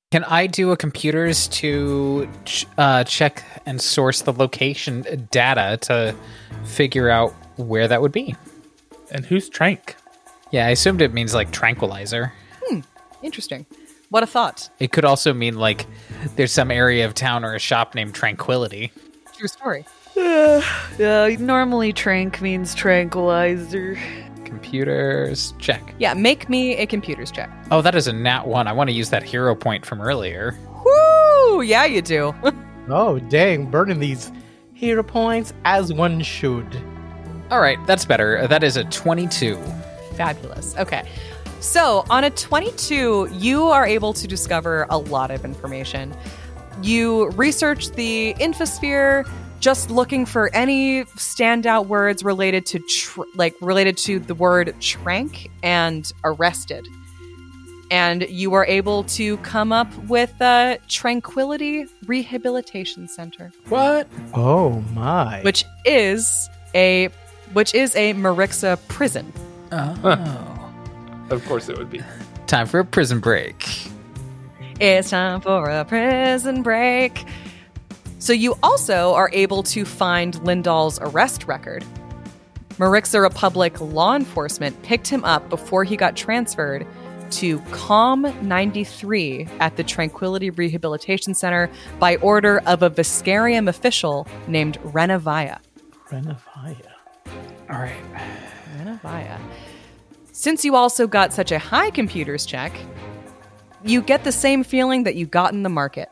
Can I do a computers to ch- uh, check and source the location data to figure out where that would be? And who's Trank? Yeah, I assumed it means like tranquilizer. Interesting. What a thought. It could also mean like there's some area of town or a shop named Tranquility. True story. Uh, yeah, normally trank means tranquilizer. Computers, check. Yeah, make me a computers check. Oh, that is a nat one. I want to use that hero point from earlier. Woo! Yeah, you do. Oh, dang, burning these hero points as one should. All right, that's better. That is a twenty-two. Fabulous. Okay. So, on a twenty-two, you are able to discover a lot of information. You research the infosphere, just looking for any standout words related to tr- like related to the word trank and arrested. And you are able to come up with a Tranquility Rehabilitation Center, What? Oh my. which is a which is a Marixa prison. Oh. Of course it would be. Time for a prison break. It's time for a prison break. So you also are able to find Lindahl's arrest record. Marixa Republic law enforcement picked him up before he got transferred to COM ninety-three at the Tranquility Rehabilitation Center by order of a Viscarium official named Renavia. Renavia. All right. Renavia. Since you also got such a high computers check, you get the same feeling that you got in the market.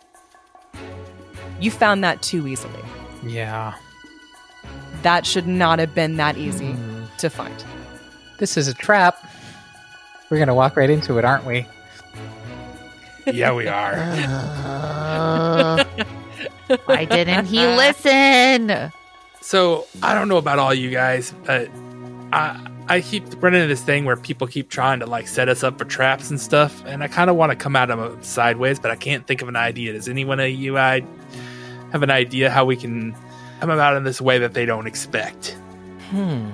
You found that too easily. Yeah. That should not have been that easy Mm. to find. This is a trap. We're going to walk right into it, aren't we? Yeah, we are. Uh, why didn't he listen? So I don't know about all you guys, but I I keep running into this thing where people keep trying to like set us up for traps and stuff, and I kind of want to come at them sideways, but I can't think of an idea. Does anyone of you I have an idea how we can come about in this way that they don't expect? Hmm.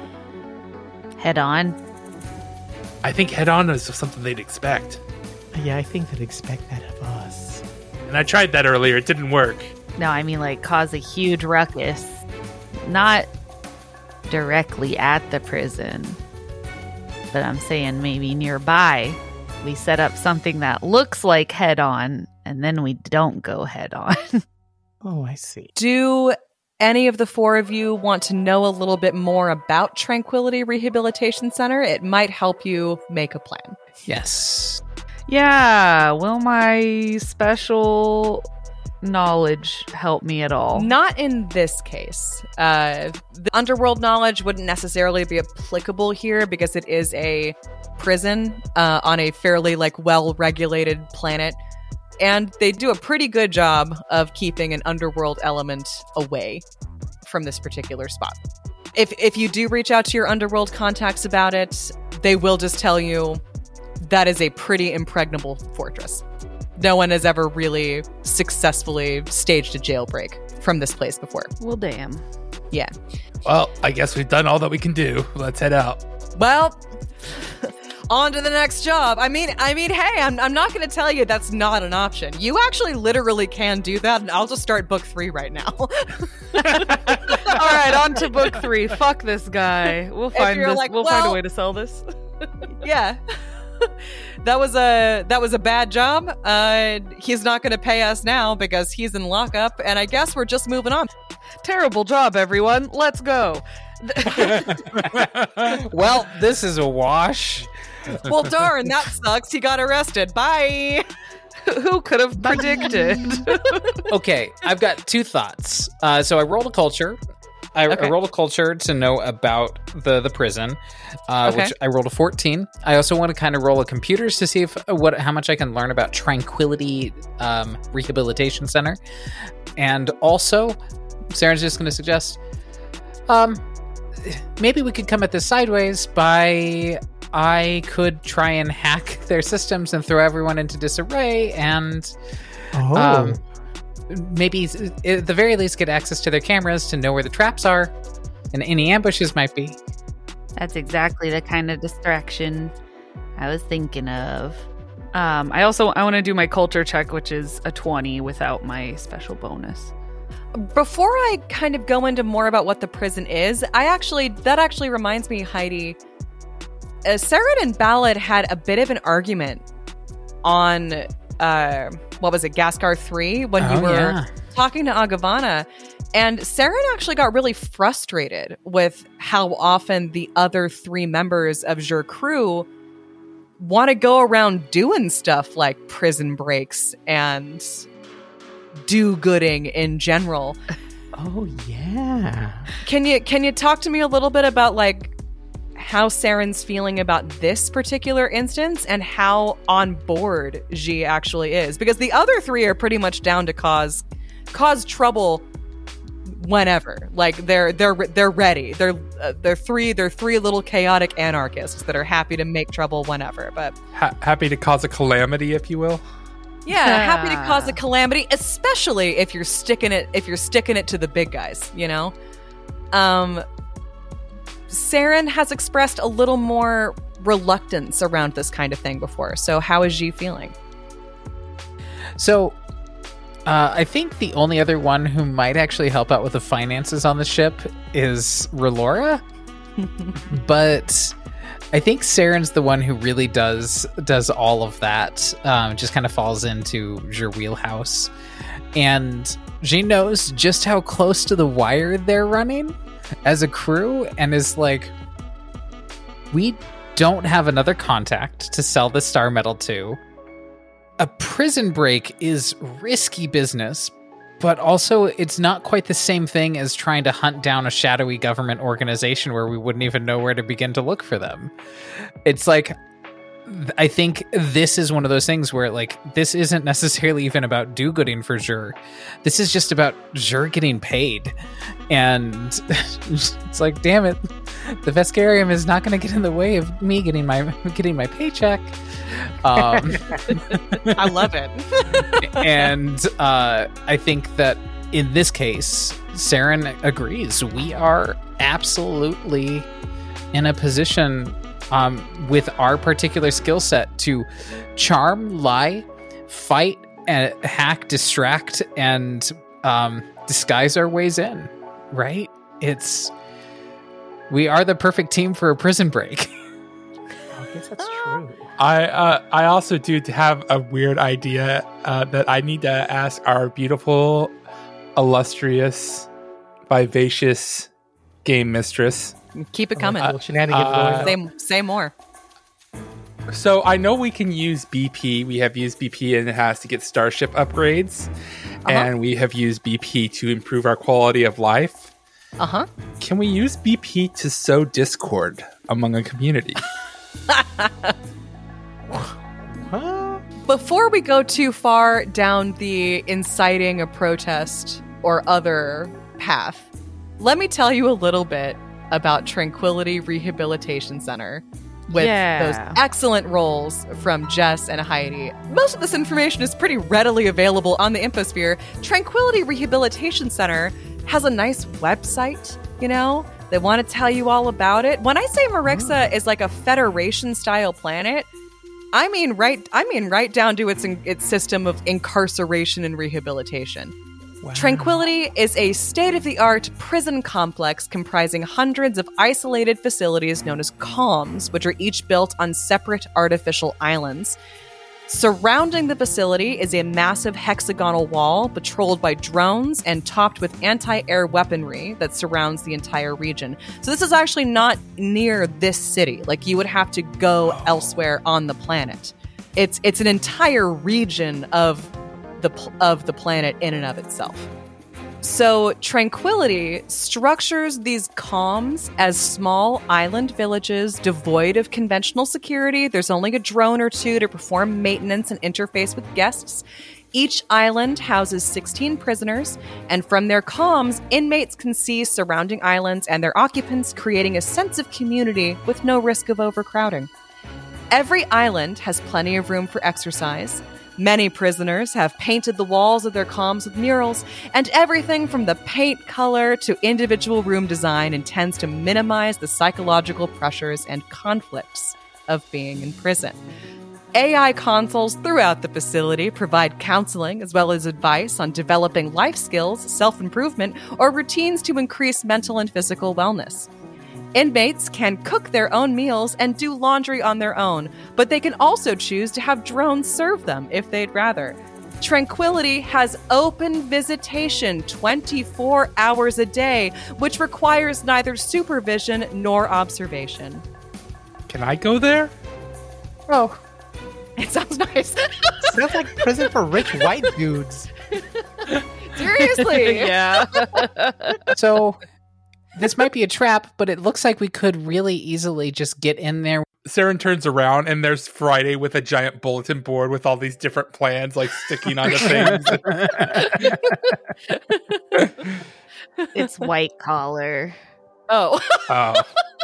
Head on. I think head on is something they'd expect, Yeah, I think they'd expect that of us. and I tried that earlier. It didn't work. No, I mean like cause a huge ruckus. Not directly at the prison, but I'm saying maybe nearby. We set up something that looks like head on, and then we don't go head on. Oh, I see. Do any of the four of you want to know a little bit more about Tranquility Rehabilitation Center? It might help you make a plan. Yes. Yeah, will my special knowledge help me at all? Not in this case. Uh, the underworld knowledge wouldn't necessarily be applicable here because it is a prison uh, on a fairly like well-regulated planet, and they do a pretty good job of keeping an underworld element away from this particular spot. If if you do reach out to your underworld contacts about it, they will just tell you that is a pretty impregnable fortress. No one has ever really successfully staged a jailbreak from this place before. Well, damn. Yeah. Well, I guess we've done all that we can do. Let's head out. Well, on to the next job. I mean, I mean, hey, I'm I'm not going to tell you that's not an option. You actually literally can do that, and I'll just start book three right now. All right, on to book three. Fuck this guy. We'll find you're this. like, we'll find a well- way to sell this. Yeah. That was a that was a bad job. Uh, he's not going to pay us now because he's in lockup, and I guess we're just moving on. Terrible job, everyone. Let's go. Well, this is a wash. Well, darn, that sucks. He got arrested. Bye. Who could have predicted? Okay, I've got two thoughts. Uh, so I rolled a culture. I, Okay. I rolled a culture to know about the the prison, uh, Okay. which I rolled a fourteen. I also want to kind of roll a computers to see if what how much I can learn about Tranquility um, Rehabilitation Center, and also Sarah's just going to suggest, um, maybe we could come at this sideways by I could try and hack their systems and throw everyone into disarray and. Oh. Um, maybe s- at the very least get access to their cameras to know where the traps are and any ambushes might be. That's exactly the kind of distraction I was thinking of. Um, I also I want to do my culture check, which is a twenty without my special bonus. Before I kind of go into more about what the prison is, I actually that actually reminds me, Heidi. Uh, Saren and Ballad had a bit of an argument on uh, what was it, Gascar three, when Oh, you were yeah. talking to Agavana, and Saren actually got really frustrated with how often the other three members of your crew want to go around doing stuff like prison breaks and do-gooding in general. Oh yeah. Can you can you talk to me a little bit about like how Saren's feeling about this particular instance and how on board Ji actually is? Because the other three are pretty much down to cause cause trouble whenever. Like they're they're they're ready. They're uh, they're three they're three little chaotic anarchists that are happy to make trouble whenever. But Ha- happy to cause a calamity, if you will. yeah, happy to cause a calamity, especially if you're sticking it if you're sticking it to the big guys, you know? Um Saren has expressed a little more reluctance around this kind of thing before. So how is Ji feeling? So, uh, I think the only other one who might actually help out with the finances on the ship is Relora. But I think Saren's the one who really does does all of that. Um, just kind of falls into your wheelhouse. And Ji knows just how close to the wire they're running as a crew, and is like, we don't have another contact to sell the star metal to. A prison break is risky business, but also it's not quite the same thing as trying to hunt down a shadowy government organization where we wouldn't even know where to begin to look for them. It's like, I think this is one of those things where, like, this isn't necessarily even about do-gooding for Xur. This is just about Xur getting paid. And it's like, damn it, the Vescarium is not going to get in the way of me getting my getting my paycheck. Um, I love it. and uh, I think that in this case, Saren agrees. We are absolutely in a position um, with our particular skill set to charm, lie, fight, uh, hack, distract, and um, disguise our ways in. Right? It's we are the perfect team for a prison break. I guess that's true. I uh, I also do have a weird idea uh, that I need to ask our beautiful, illustrious, vivacious game mistress. Keep it coming. A little shenanigans uh, going on. say, say more. So I know we can use B P. We have used B P and it has to get starship upgrades. Uh-huh. And we have used B P to improve our quality of life. Uh-huh. Can we use B P to sow discord among a community? Huh? Before we go too far down the inciting a protest or other path, let me tell you a little bit about Tranquility Rehabilitation Center with Yeah. those excellent roles from Jess and Heidi. Most of this information is pretty readily available on the Infosphere. Tranquility Rehabilitation Center has a nice website, you know? They want to tell you all about it. When I say Marixa is like a Federation-style planet, I mean right. I mean right down to its its system of incarceration and rehabilitation. Wow. Tranquility is a state-of-the-art prison complex comprising hundreds of isolated facilities known as calms, which are each built on separate artificial islands. Surrounding the facility is a massive hexagonal wall patrolled by drones and topped with anti-air weaponry that surrounds the entire region. So this is actually not near this city. Like, you would have to go elsewhere on the planet. It's it's an entire region of the pl- of the planet in and of itself. So Tranquility structures these calms as small island villages devoid of conventional security. There's only a drone or two to perform maintenance and interface with guests. Each island houses sixteen prisoners, and from their calms, inmates can see surrounding islands and their occupants, creating a sense of community with no risk of overcrowding. Every island has plenty of room for exercise. Many prisoners have painted the walls of their calms with murals, and everything from the paint color to individual room design intends to minimize the psychological pressures and conflicts of being in prison. A I consoles throughout the facility provide counseling as well as advice on developing life skills, self-improvement, or routines to increase mental and physical wellness. Inmates can cook their own meals and do laundry on their own, but they can also choose to have drones serve them if they'd rather. Tranquility has open visitation twenty-four hours a day, which requires neither supervision nor observation. Can I go there? Oh, It sounds nice. sounds like prison for rich white dudes. Seriously. yeah. So this might be a trap, but it looks like we could really easily just get in there. Saren turns around and there's Friday with a giant bulletin board with all these different plans like sticking onto things. It's white collar. Oh. Oh.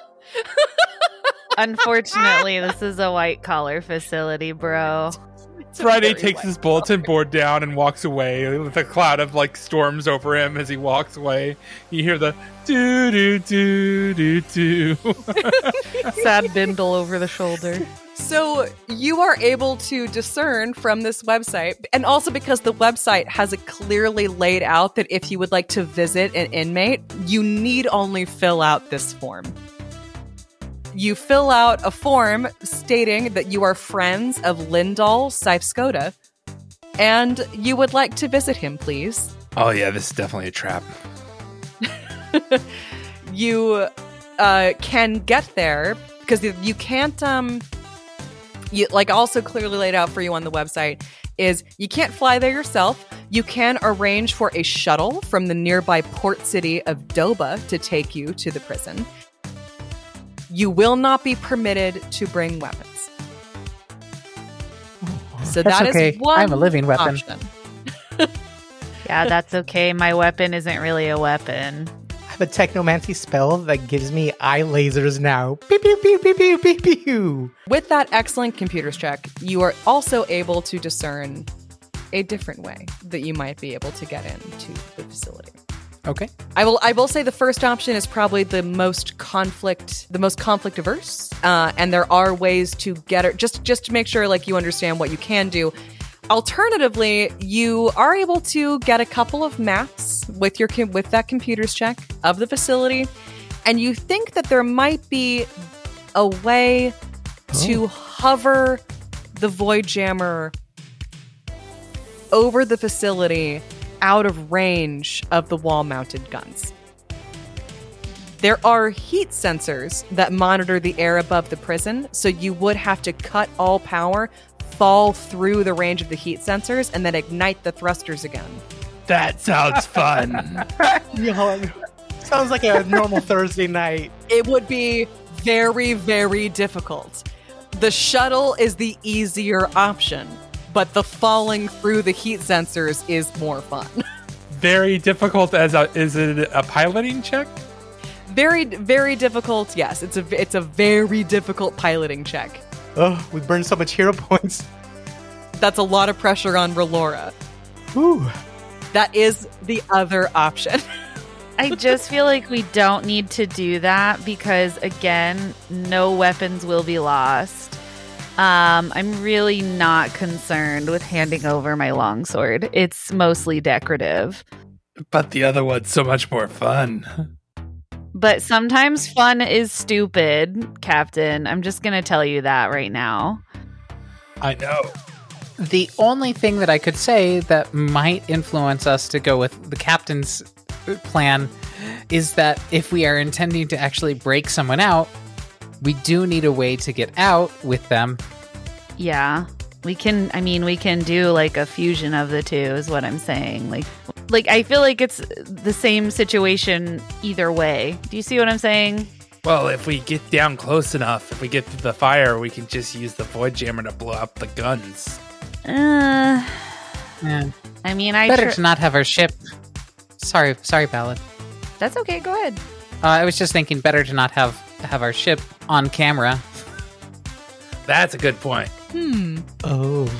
Unfortunately, this is a white collar facility, bro. Friday very takes white his bulletin board down and walks away with a cloud of like storms over him as he walks away. You hear the doo doo doo doo doo. Sad bindle over the shoulder. So you are able to discern from this website, and also because the website has it clearly laid out that if you would like to visit an inmate, you need only fill out this form. You fill out a form stating that you are friends of Lindahl Seifskoda, and you would like to visit him, please. Oh yeah, this is definitely a trap. You uh, can get there because you can't. Um, you like also clearly laid out for you on the website is you can't fly there yourself. You can arrange for a shuttle from the nearby port city of Doba to take you to the prison. You will not be permitted to bring weapons. So That's that is okay. one I have a living weapon. option. Yeah, that's okay. My weapon isn't really a weapon. I have a technomancy spell that gives me eye lasers now. Pew pew pew pew pew pew pew. With that excellent computers check, you are also able to discern a different way that you might be able to get into the facility. Okay. I will. I will say the first option is probably the most conflict, the most conflict averse, uh, and there are ways to get it. Just, just to make sure, like you understand what you can do. Alternatively, you are able to get a couple of maps with your com- with that computers check of the facility, and you think that there might be a way to hover the Void Jammer over the facility out of range of the wall-mounted guns. There are heat sensors that monitor the air above the prison, so you would have to cut all power, fall through the range of the heat sensors, and then ignite the thrusters again. That sounds fun. Yo, sounds like a normal Thursday night. It would be very, very difficult. The shuttle is the easier option, but the falling through the heat sensors is more fun. Very difficult as a is it a piloting check? Very, very difficult. Yes, it's a it's a very difficult piloting check. Oh, we burned so much hero points. That's a lot of pressure on Relora. Whew. That is the other option. I just feel like we don't need to do that because, again, no weapons will be lost. Um, I'm really not concerned with handing over my longsword. It's mostly decorative. But the other one's so much more fun. But sometimes fun is stupid, Captain. I'm just going to tell you that right now. I know. The only thing that I could say that might influence us to go with the captain's plan is that if we are intending to actually break someone out, we do need a way to get out with them. Yeah. We can, I mean, we can do like a fusion of the two is what I'm saying. Like, like I feel like it's the same situation either way. Do you see what I'm saying? Well, if we get down close enough, if we get to the fire, we can just use the Void Jammer to blow up the guns. Uh, Yeah. I mean, I Better tr- to not have our ship. Sorry, sorry, Ballad. That's okay. Go ahead. Uh, I was just thinking better to not have have our ship on camera. That's a good point. Hmm. Oh.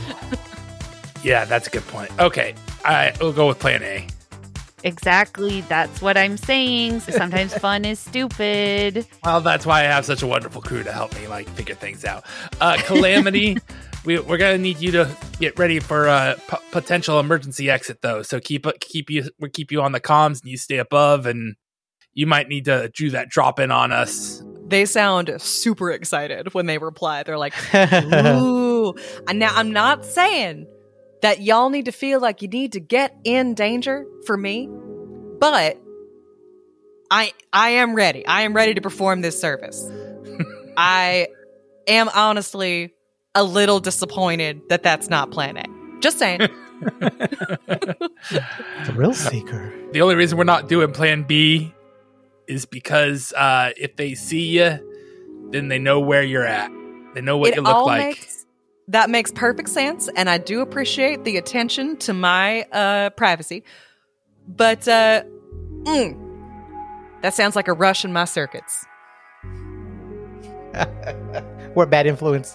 Yeah, that's a good point. Okay, I will go with plan A. Exactly. That's what I'm saying. So sometimes fun is stupid. Well, that's why I have such a wonderful crew to help me like figure things out. Uh, Calamity, we, we're gonna need you to get ready for a p- potential emergency exit, though. So keep keep you we keep you on the comms, and you stay above, and you might need to do that drop in on us. They sound super excited when they reply. They're like, ooh. And now I'm not saying that y'all need to feel like you need to get in danger for me, but I I am ready. I am ready to perform this service. I am honestly a little disappointed that that's not plan A. Just saying. Thrill seeker. The only reason we're not doing plan B is because uh, if they see you, then they know where you're at. They know what It you look all like. makes- That makes perfect sense, and I do appreciate the attention to my uh, privacy. But uh, mm, that sounds like a rush in my circuits. We're bad influence.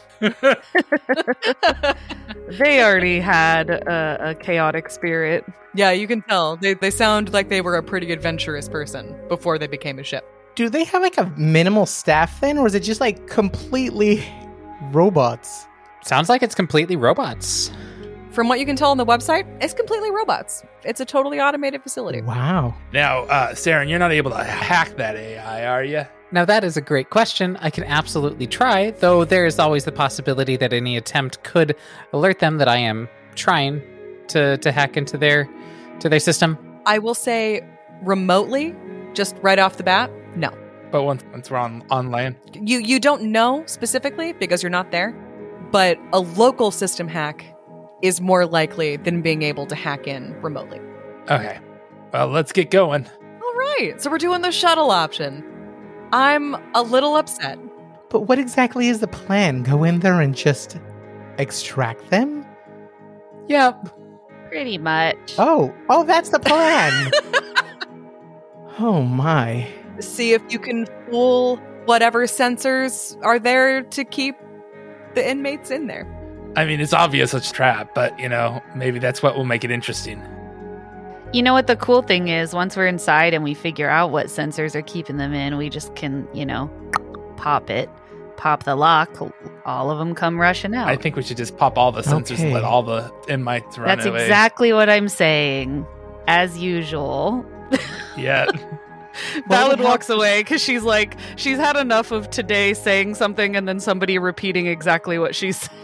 They already had a, a chaotic spirit. Yeah, you can tell. They they sound like they were a pretty adventurous person before they became a ship. Do they have like a minimal staff then, or is it just like completely robots? Sounds like it's completely robots. From what you can tell on the website, it's completely robots. It's a totally automated facility. Wow. Now, uh, Saren, you're not able to hack that A I, are you? Now, that is a great question. I can absolutely try, though there is always the possibility that any attempt could alert them that I am trying to, to hack into their to their system. I will say remotely, just right off the bat, no. But once once we're on on land, You you don't know specifically because you're not there, but a local system hack is more likely than being able to hack in remotely. okay. Well, let's get going. All right, so we're doing the shuttle option. I'm a little upset. But what exactly is the plan? Go in there and just extract them? Yeah, Pretty much. Oh, oh, that's the plan. Oh my. See if you can fool whatever sensors are there to keep the inmates in there. I mean, it's obvious it's a trap, but, you know, maybe that's what will make it interesting. You know what the cool thing is? Once we're inside and we figure out what sensors are keeping them in, we just can, you know, pop it, pop the lock. All of them come rushing out. I think we should just pop all the sensors Okay. and let all the inmates run That's away. exactly what I'm saying. As usual. Yeah. Ballad would walks help- away because she's like, she's had enough of today saying something and then somebody repeating exactly what she said.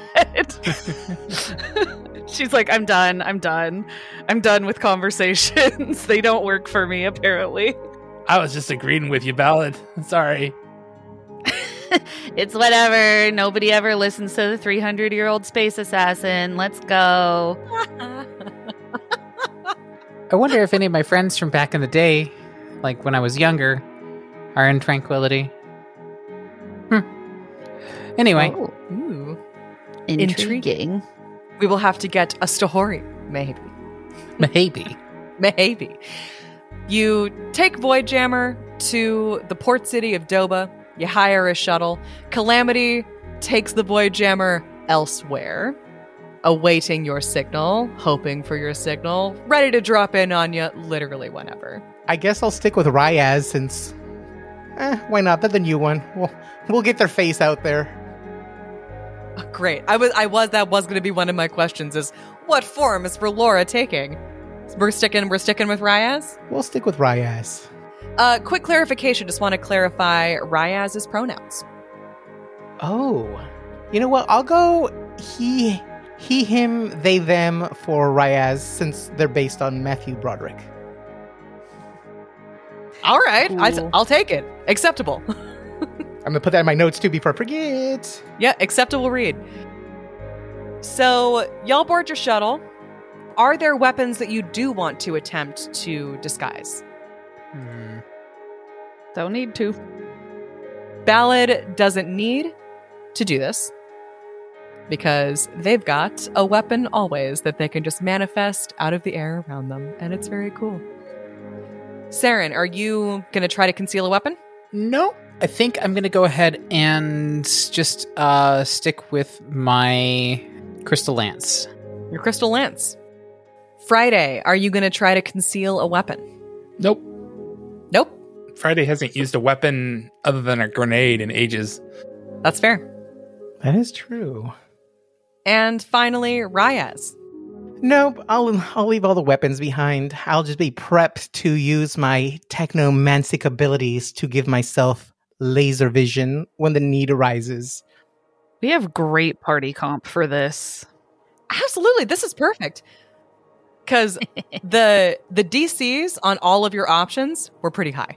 She's like, I'm done. I'm done. I'm done with conversations. They don't work for me, apparently. I was just agreeing with you, Ballad. Sorry. It's whatever. Nobody ever listens to the three hundred year old space assassin. Let's go. I wonder if any of my friends from back in the day, like when I was younger, are in Tranquility. Hmm. Anyway, Oh, Ooh. intriguing. We will have to get a story, maybe. maybe. Maybe. You take Voidjammer to the port city of Doba. You hire a shuttle. Calamity takes the Voidjammer elsewhere, awaiting your signal, hoping for your signal, ready to drop in on you literally whenever. I guess I'll stick with Ryaz since... Eh, why not? They're the new one. We'll, we'll get their face out there. Oh, great. I was, I was, that was going to be one of my questions is, what form is Laura taking? We're sticking, we're sticking with Ryaz? We'll stick with Ryaz. Uh, quick clarification. Just want to clarify Ryaz's pronouns. Oh. You know what? I'll go he, he, him, they, them for Ryaz since they're based on Matthew Broderick. All right. I, Cool. I'll take it. Acceptable. I'm gonna put that in my notes too before I forget. Yeah, acceptable read. So, y'all board your shuttle. Are there weapons that you do want to attempt to disguise? Hmm. Don't need to. Ballad doesn't need to do this because they've got a weapon always that they can just manifest out of the air around them, and it's very cool. Saren, are you going to try to conceal a weapon? No, I think I'm going to go ahead and just uh, stick with my Crystal Lance. Your Crystal Lance. Friday, are you going to try to conceal a weapon? Nope. Nope. Friday hasn't used a weapon other than a grenade in ages. That's fair. That is true. And finally, Ryaz. Nope, I'll I'll leave all the weapons behind. I'll just be prepped to use my technomantic abilities to give myself laser vision when the need arises. We have great party comp for this. Absolutely, this is perfect. Because the the D Cs on all of your options were pretty high.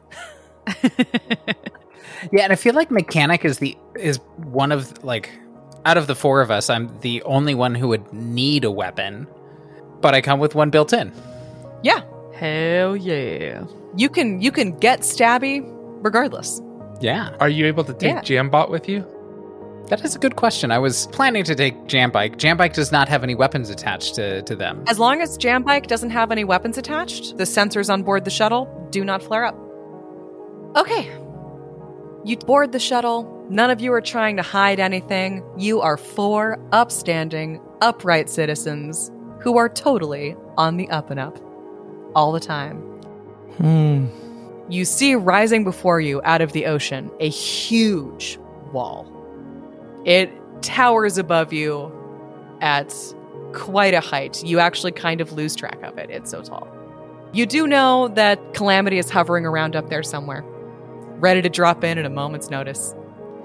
Yeah, and I feel like mechanic is the is one of like out of the four of us, I'm the only one who would need a weapon, but I come with one built in. Yeah, Hell yeah. you can you can get stabby regardless. Yeah, Are you able to take Yeah. Jambot with you? that is a good question. I was planning to take Jambike. Jambike does not have any weapons attached to, to them. As long as Jambike doesn't have any weapons attached, the sensors on board the shuttle do not flare up. Okay. You board the shuttle. None of you are trying to hide anything. You are four upstanding, upright citizens who are totally on the up and up. All the time. Hmm. You see rising before you out of the ocean a huge wall. It towers above you at quite a height. You actually kind of lose track of it. It's so tall. You do know that Calamity is hovering around up there somewhere, ready to drop in at a moment's notice.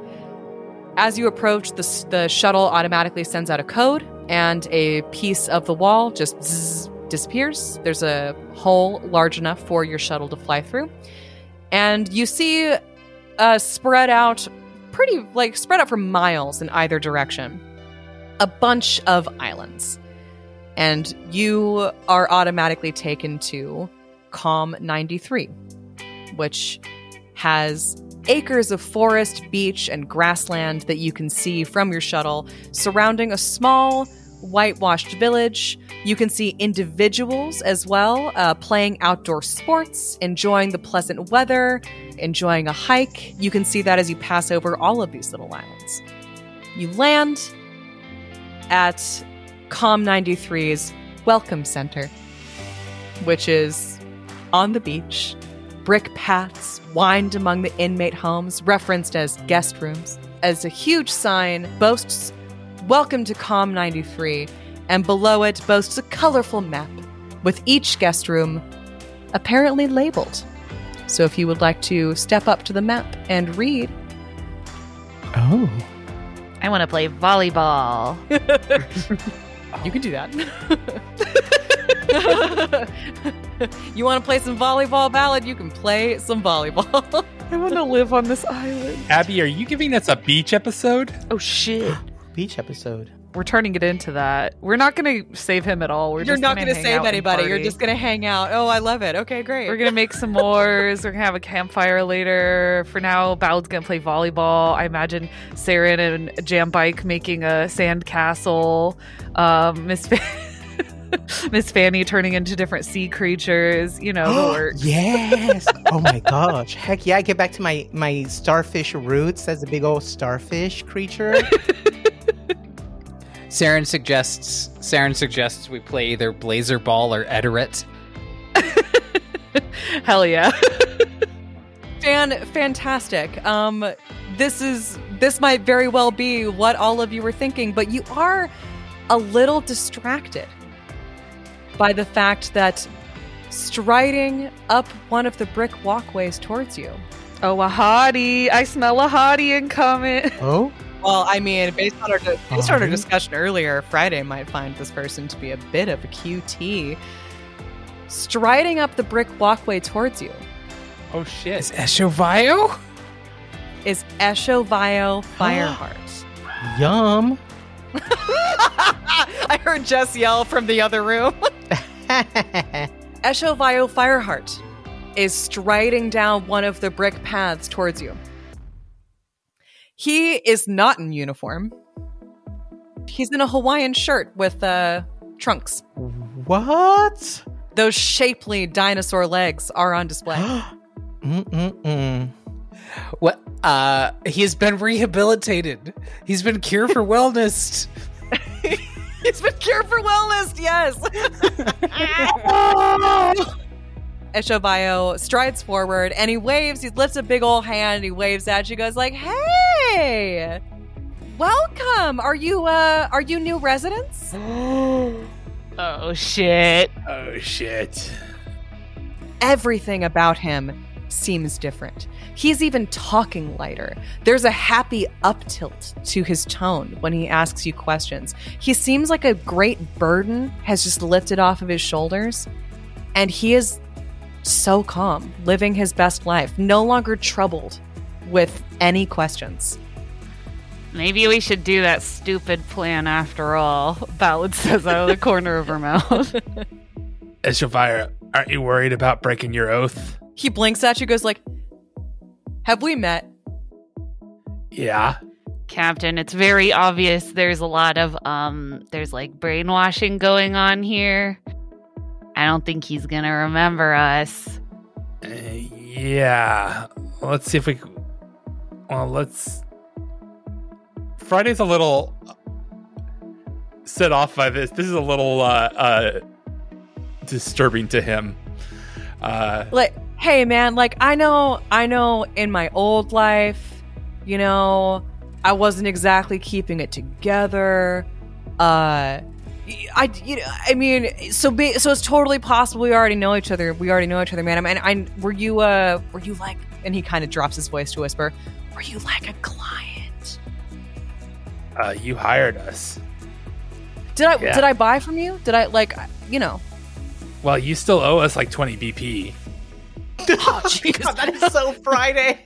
As you approach, the, the shuttle automatically sends out a code, and a piece of the wall just zzz, disappears. There's a hole large enough for your shuttle to fly through. And you see uh, spread out, pretty, like, spread out for miles in either direction, a bunch of islands. And you are automatically taken to COM ninety-three, which has acres of forest, beach, and grassland that you can see from your shuttle surrounding a small, whitewashed village. You can see individuals as well, uh, playing outdoor sports, enjoying the pleasant weather, enjoying a hike. You can see that as you pass over all of these little islands. You land at COM ninety-three's Welcome Center, which is on the beach. Brick paths wind among the inmate homes, referenced as guest rooms, as a huge sign boasts Welcome to COM ninety-three, and below it boasts a colorful map with each guest room apparently labeled. So if you would like to step up to the map and read. Oh. I want to play volleyball. You can do that. You want to play some volleyball ballad? You can play some volleyball. I want to live on this island. Abby, are you giving us a beach episode? Oh, shit. Beach episode. We're turning it into that. We're not going to save him at all. We're You're just not going going to save anybody. You're just going to hang out. Oh, I love it. Okay, great. We're going to make some s'mores. We're going to have a campfire later. For now, Ballad's going to play volleyball. I imagine Saren and Jambike making a sand castle. Um, Miss Fa- Miss Fanny turning into different sea creatures. You know, the works. Yes. Oh my gosh. Heck yeah. I get back to my, my starfish roots as a big old starfish creature. Saren suggests Saren suggests we play either Blazer Ball or Ederet. Hell yeah. Fan fantastic. Um this is this might very well be what all of you were thinking, but you are a little distracted by the fact that striding up one of the brick walkways towards you. Oh, a hottie. I smell a hottie incoming. Oh? Well, I mean, based on our based on our Alright. discussion earlier, Friday might find this person to be a bit of a Q T. Striding up the brick walkway towards you Oh shit. Is Eshovio? is Eshovio Fireheart. Yum. I heard Jess yell from the other room. Eshovio Fireheart is striding down one of the brick paths towards you. He is not in uniform. He's in a Hawaiian shirt with uh, trunks. What? Those shapely dinosaur legs are on display. Mm-mm-mm. What? Uh, he's been rehabilitated. He's been cured for wellness. He's been cured for wellness, yes. Eshovio strides forward and he waves. He lifts a big old hand. He waves at you. Goes like, "Hey, welcome. Are you uh are you new residents? Oh shit. Oh shit. Everything about him seems different. He's even talking lighter. There's a happy up-tilt to his tone when he asks you questions. He seems like a great burden has just lifted off of his shoulders, and he is so calm, living his best life, no longer troubled with any questions. Maybe we should do that stupid plan after all, Ballad says out of the corner of her mouth. Eshelfire, aren't you worried about breaking your oath? He blinks at you, goes like, have we met? Yeah. Captain, it's very obvious there's a lot of, um, there's like brainwashing going on here. I don't think he's gonna remember us. Uh, yeah. Let's see if we... Well, let's... Friday's a little set off by this. This is a little uh, uh, disturbing to him. Uh, like, hey man, like I know, I know in my old life, you know, I wasn't exactly keeping it together. Uh, I, you know, I mean, so be, so it's totally possible we already know each other. We already know each other, man. I mean, I, were you, uh, were you like, and he kind of drops his voice to whisper, were you like a client? uh, you hired us. Did I, Yeah. did I buy from you? Did I, like, you know? Well, you still owe us like twenty B P. Oh, jeez. God, that is so Friday.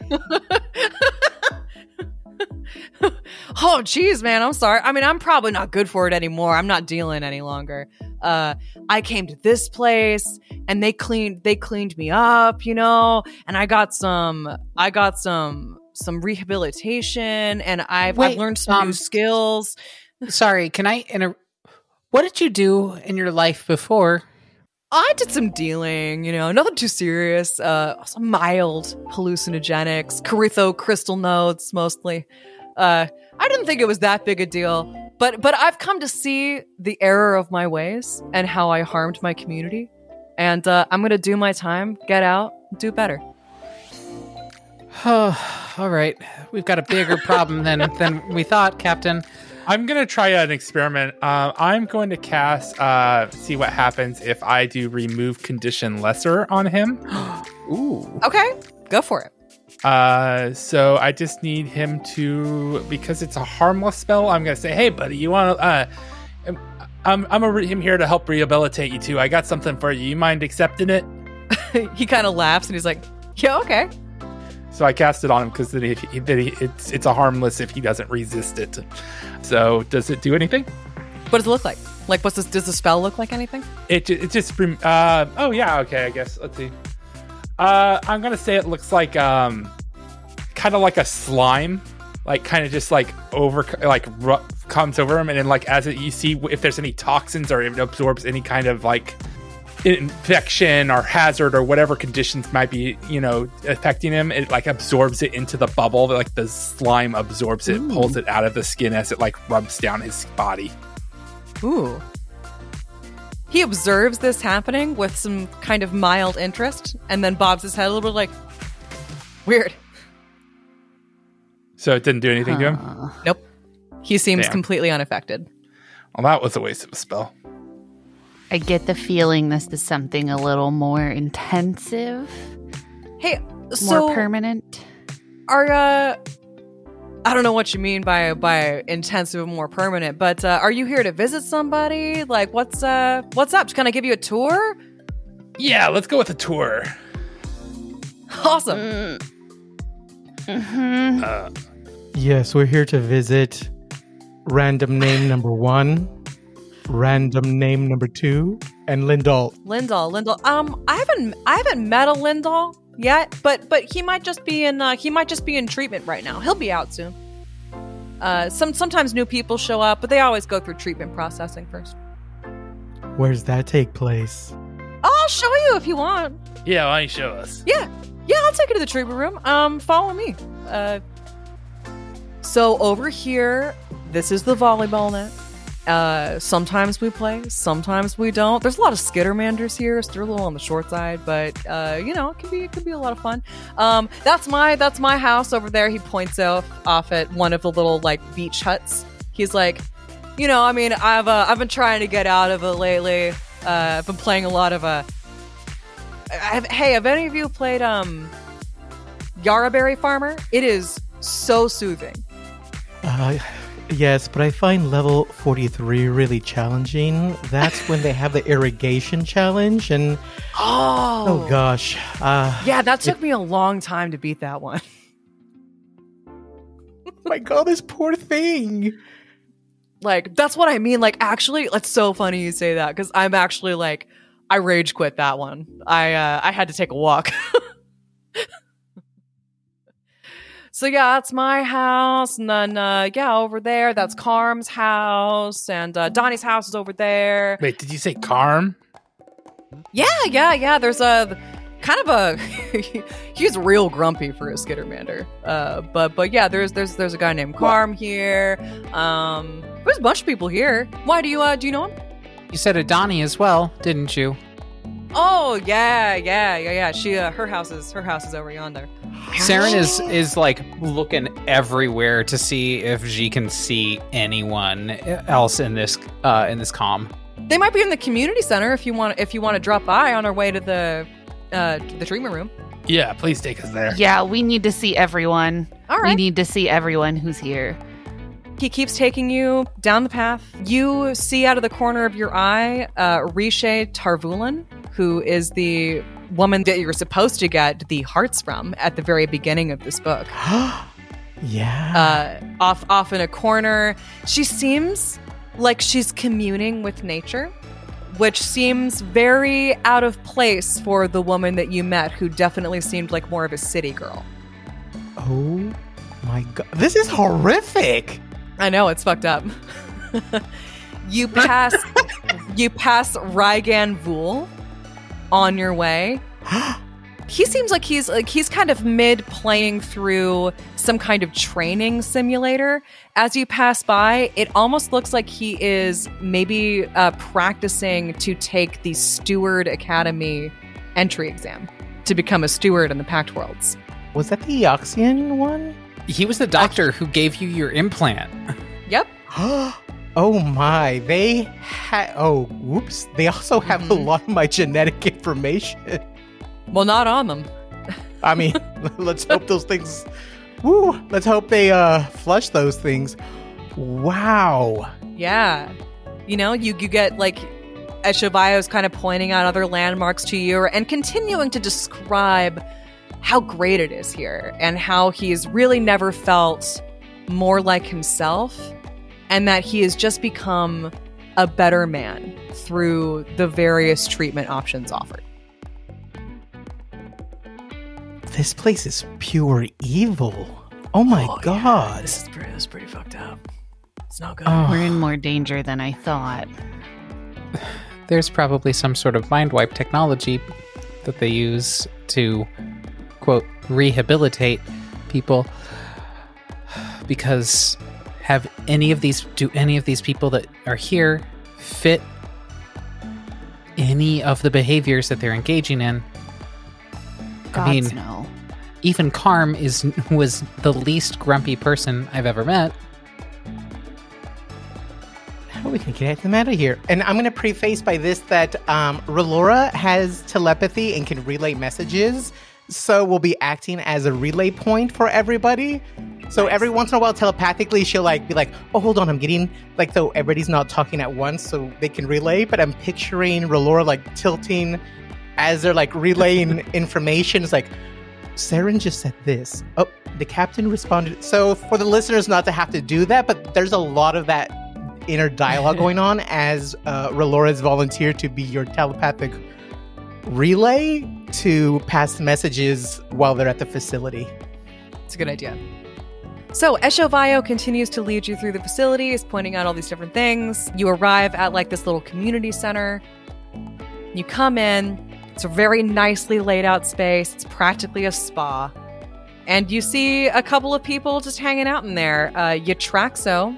Oh, geez, man, I'm sorry. I mean, I'm probably not good for it anymore. I'm not dealing any longer. Uh, I came to this place and they cleaned, they cleaned me up, you know, and I got some, I got some, some rehabilitation and I've, Wait, I've learned some um, new skills. Sorry, can I inter- What did you do in your life before? I did some dealing, you know, nothing too serious. Uh, some mild hallucinogenics, Caritho crystal notes mostly. Uh, I didn't think it was that big a deal, but but I've come to see the error of my ways and how I harmed my community, and uh, I'm gonna do my time, get out, do better. Oh, all right. We've got a bigger problem than than we thought, Captain. I'm going to try an experiment. Uh, I'm going to cast, uh, see what happens if I do remove condition lesser on him. Ooh. Okay, go for it. Uh, so I just need him to, because it's a harmless spell, I'm going to say, hey, buddy, you want to, uh, I'm, I'm a, I'm here to help rehabilitate you too. I got something for you. You mind accepting it? He kind of laughs and he's like, yeah, okay. So I cast it on him because then, if he, then he, it's it's a harmless if he doesn't resist it. So does it do anything? What does it look like? Like, what's this? Does the spell look like anything? It ju- it just uh oh yeah, okay, I guess let's see. Uh, I'm gonna say it looks like um, kind of like a slime, like kind of just like over like ru- comes over him, and then like as it, you see if there's any toxins or if it absorbs any kind of like infection or hazard or whatever conditions might be, you know, affecting him, it like absorbs it into the bubble. Like the slime absorbs it, Ooh. pulls it out of the skin as it like rubs down his body. Ooh. He observes this happening with some kind of mild interest and then bobs his head a little bit like, weird. So it didn't do anything to him? Huh. Nope. He seems Damn. completely unaffected. Well, that was a waste of a spell. I get the feeling this is something a little more intensive, Hey, more so permanent. are uh I don't know what you mean by by intensive and more permanent, but uh, are you here to visit somebody? Like, what's uh what's up? Just kind of give you a tour? Yeah, let's go with a tour. Awesome. Mm-hmm. Uh, Yes, we're here to visit random name number one, random name number two, and Lindal. Lindal, Lindal. Um, I haven't I haven't met a Lindal yet, but but he might just be in uh, he might just be in treatment right now. He'll be out soon. Uh, some sometimes new people show up, but they always go through treatment processing first. Where's that take place? I'll show you if you want. yeah, why don't you show us? Yeah, yeah, I'll take you to the treatment room. Um, follow me. Uh, so over here, this is the volleyball net. Uh, sometimes we play, sometimes we don't. There's a lot of Skittermanders here, so they're a little on the short side, but uh, you know, it can be it can be a lot of fun. Um, that's my that's my house over there. He points off off at one of the little like beach huts. He's like, you know, I mean, I've uh, I've been trying to get out of it lately. Uh, I've been playing a lot of uh, have, hey, have any of you played um, Yarraberry Farmer? It is so soothing. Uh, yes, but I find level forty-three really challenging. That's when they have the irrigation challenge, and oh, oh gosh, uh, yeah, that took it, me a long time to beat that one. My God, this poor thing. Like, that's what I mean. Like, actually, it's so funny you say that, because I'm actually like, I rage quit that one. I uh, I had to take a walk. So yeah, that's my house, and then uh, yeah, over there, that's Carm's house, and uh, Donnie's house is over there. Wait, did you say Carm? Yeah, yeah, yeah. There's a kind of a he's real grumpy for a Skittermander. Uh, but but yeah, there's there's there's a guy named Carm here. Um, there's a bunch of people here. Why do you uh do you know him? You said Adani as well, didn't you? Oh yeah, yeah, yeah, yeah. She uh, her house is her house is over yonder. Saren is is like looking everywhere to see if she can see anyone else in this uh, in this comm. They might be in the community center if you want if you want to drop by on our way to the uh, to the treatment room. Yeah, please take us there. Yeah, we need to see everyone. All right. We need to see everyone who's here. He keeps taking you down the path. You see out of the corner of your eye uh, Rishe Tarvulan, who is the woman that you're supposed to get the hearts from at the very beginning of this book. Yeah. Uh, off, off in a corner. She seems like she's communing with nature, which seems very out of place for the woman that you met, who definitely seemed like more of a city girl. Oh my God. This is horrific. I know, it's fucked up. You pass you pass Rygan Vul on your way. He seems like he's like he's kind of mid playing through some kind of training simulator. As you pass by, it almost looks like he is maybe uh, practicing to take the Steward Academy entry exam to become a steward in the Pact Worlds. Was that the Eoxian one? He was the doctor who gave you your implant. Yep. Oh my, they had, oh, whoops. They also have Mm-hmm. a lot of my genetic information. Well, not on them. I mean, let's hope those things, woo, let's hope they uh, flush those things. Wow. Yeah. You know, you, you get like Eshovayo's kind of pointing out other landmarks to you and continuing to describe how great it is here and how he's really never felt more like himself, and that he has just become a better man through the various treatment options offered. This place is pure evil. Oh my Oh, God. Yeah. This is pretty, this is pretty fucked up. It's not good. Oh. We're in more danger than I thought. There's probably some sort of mind wipe technology that they use to, quote, rehabilitate people. Because have any of these, do any of these people that are here fit any of the behaviors that they're engaging in? Gods I mean, no. even Carm is was the least grumpy person I've ever met. How are we going to get them out of here? And I'm going to preface by this that um, Relora has telepathy and can relay messages. So we'll be acting as a relay point for everybody. So every once in a while, telepathically, she'll like be like, "Oh, hold on, I'm getting like though everybody's not talking at once, so they can relay." But I'm picturing Relora like tilting as they're like relaying information. It's like, Saren just said this. Oh, the captain responded. So for the listeners not to have to do that, but there's a lot of that inner dialogue going on as uh, Relora has volunteered to be your telepathic relay to pass messages while they're at the facility. It's a good idea. So Eshovayo continues to lead you through the facilities, pointing out all these different things. You arrive at like this little community center. You come in. It's a very nicely laid out space. It's practically a spa. And you see a couple of people just hanging out in there. Uh, Yatraxo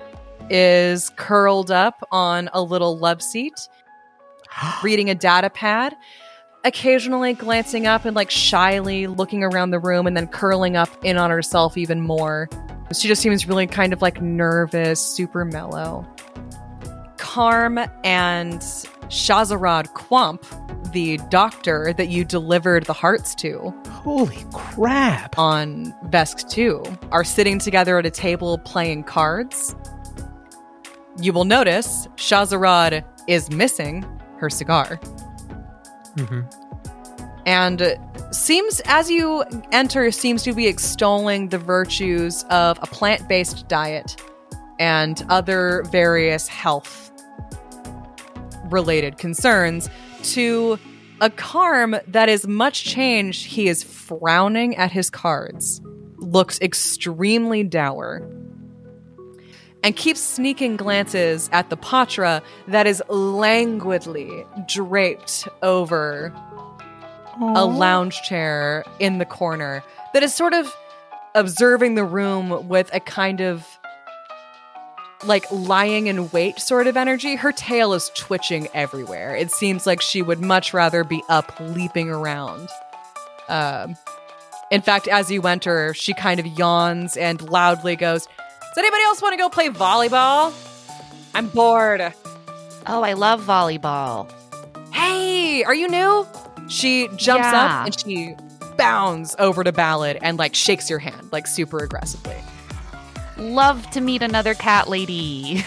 is curled up on a little love seat, reading a data pad, occasionally glancing up and like shyly looking around the room and then curling up in on herself even more. She just seems really kind of like nervous, super mellow. Carm and Shazarad Quamp, the doctor that you delivered the hearts to Holy crap. on Vesk two, are sitting together at a table playing cards. You will notice Shazarad is missing her cigar. Mm-hmm. And seems, as you enter, seems to be extolling the virtues of a plant-based diet and other various health-related concerns to a Carm that is much changed. He is frowning at his cards, looks extremely dour, and keeps sneaking glances at the Patra that is languidly draped over a lounge chair in the corner that is sort of observing the room with a kind of like lying in wait sort of energy. Her tail is twitching everywhere. It seems like she would much rather be up leaping around. Um, in fact, as you enter, she kind of yawns and loudly goes, "Does anybody else want to go play volleyball? I'm bored." Oh, I love volleyball. "Hey, are you new?" She jumps Yeah. up and she bounds over to Ballad and like shakes your hand like super aggressively. Love to meet another cat lady.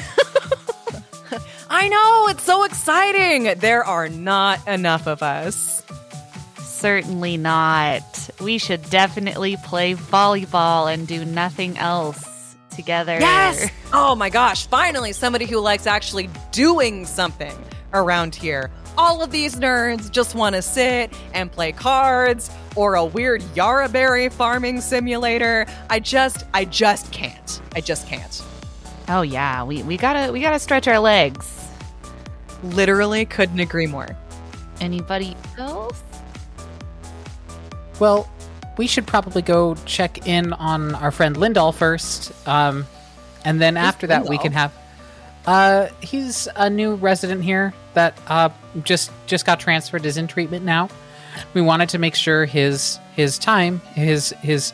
I know, it's so exciting. There are not enough of us. Certainly not. We should definitely play volleyball and do nothing else together. Yes! Oh my gosh, finally somebody who likes actually doing something around here. All of these nerds just want to sit and play cards or a weird Yara berry farming simulator. I just, I just can't. I just can't. Oh yeah, we, we gotta we gotta stretch our legs. Literally couldn't agree more. Anybody else? Well, we should probably go check in on our friend Lindahl first, um, and then after that we Lindahl? can have. Uh, he's a new resident here that uh just just got transferred. Is in treatment now. We wanted to make sure his his time his his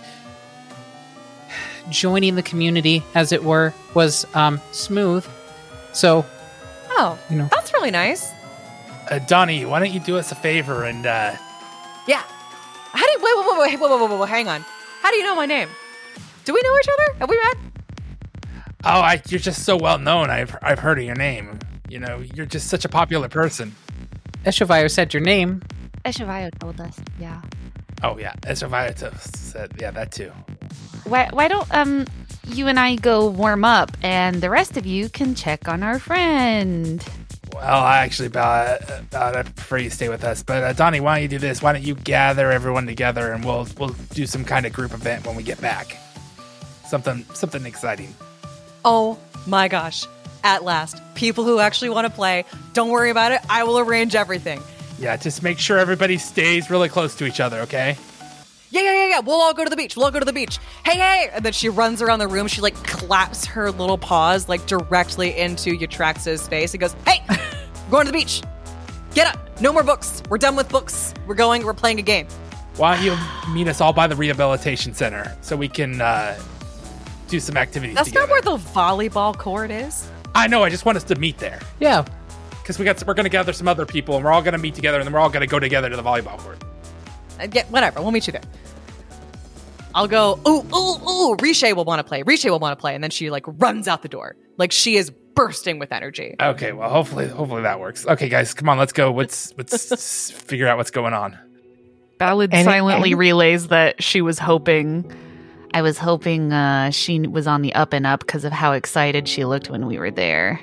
joining the community, as it were, was um smooth. So Oh, You know. that's really nice. Uh, Donnie, why don't you do us a favor and uh, Yeah. How do you, wait, wait, wait, wait, wait, wait, wait, wait, hang on. How do you know my name? Do we know each other? Have we met? oh, I, you're just so well known. I've I've heard of your name. You know, you're just such a popular person. Eshavire said your name. Eshavio told us, yeah. Oh yeah, Esravita said yeah that too. Why why don't um you and I go warm up and the rest of you can check on our friend? Well, I actually, about, about I prefer you stay with us. But uh, Donnie, why don't you do this? Why don't you gather everyone together and we'll we'll do some kind of group event when we get back. Something something exciting. Oh my gosh. At last. People who actually want to play. Don't worry about it. I will arrange everything. Yeah, just make sure everybody stays really close to each other, okay? Yeah, yeah, yeah, yeah. We'll all go to the beach. We'll all go to the beach. Hey, hey! And then she runs around the room. She like claps her little paws like directly into Eutraxa's face and goes, "Hey, we're going to the beach. Get up. No more books. We're done with books. We're going. We're playing a game." Why don't you meet us all by the rehabilitation center so we can uh, do some activities That's together? not where the volleyball court is. I know. I just want us to meet there Yeah. because we got some, we're going to gather some other people and we're all going to meet together and then we're all going to go together to the volleyball court. Uh, yeah, whatever. We'll meet you there. I'll go, ooh, ooh, ooh, Riche will want to play. Riche will want to play. And then she like runs out the door. Like she is bursting with energy. Okay, well, hopefully, hopefully that works. Okay, guys, come on, let's go. Let's let's figure out what's going on. Ballad And- silently and- relays that she was hoping. I was hoping uh, she was on the up and up because of how excited she looked when we were there.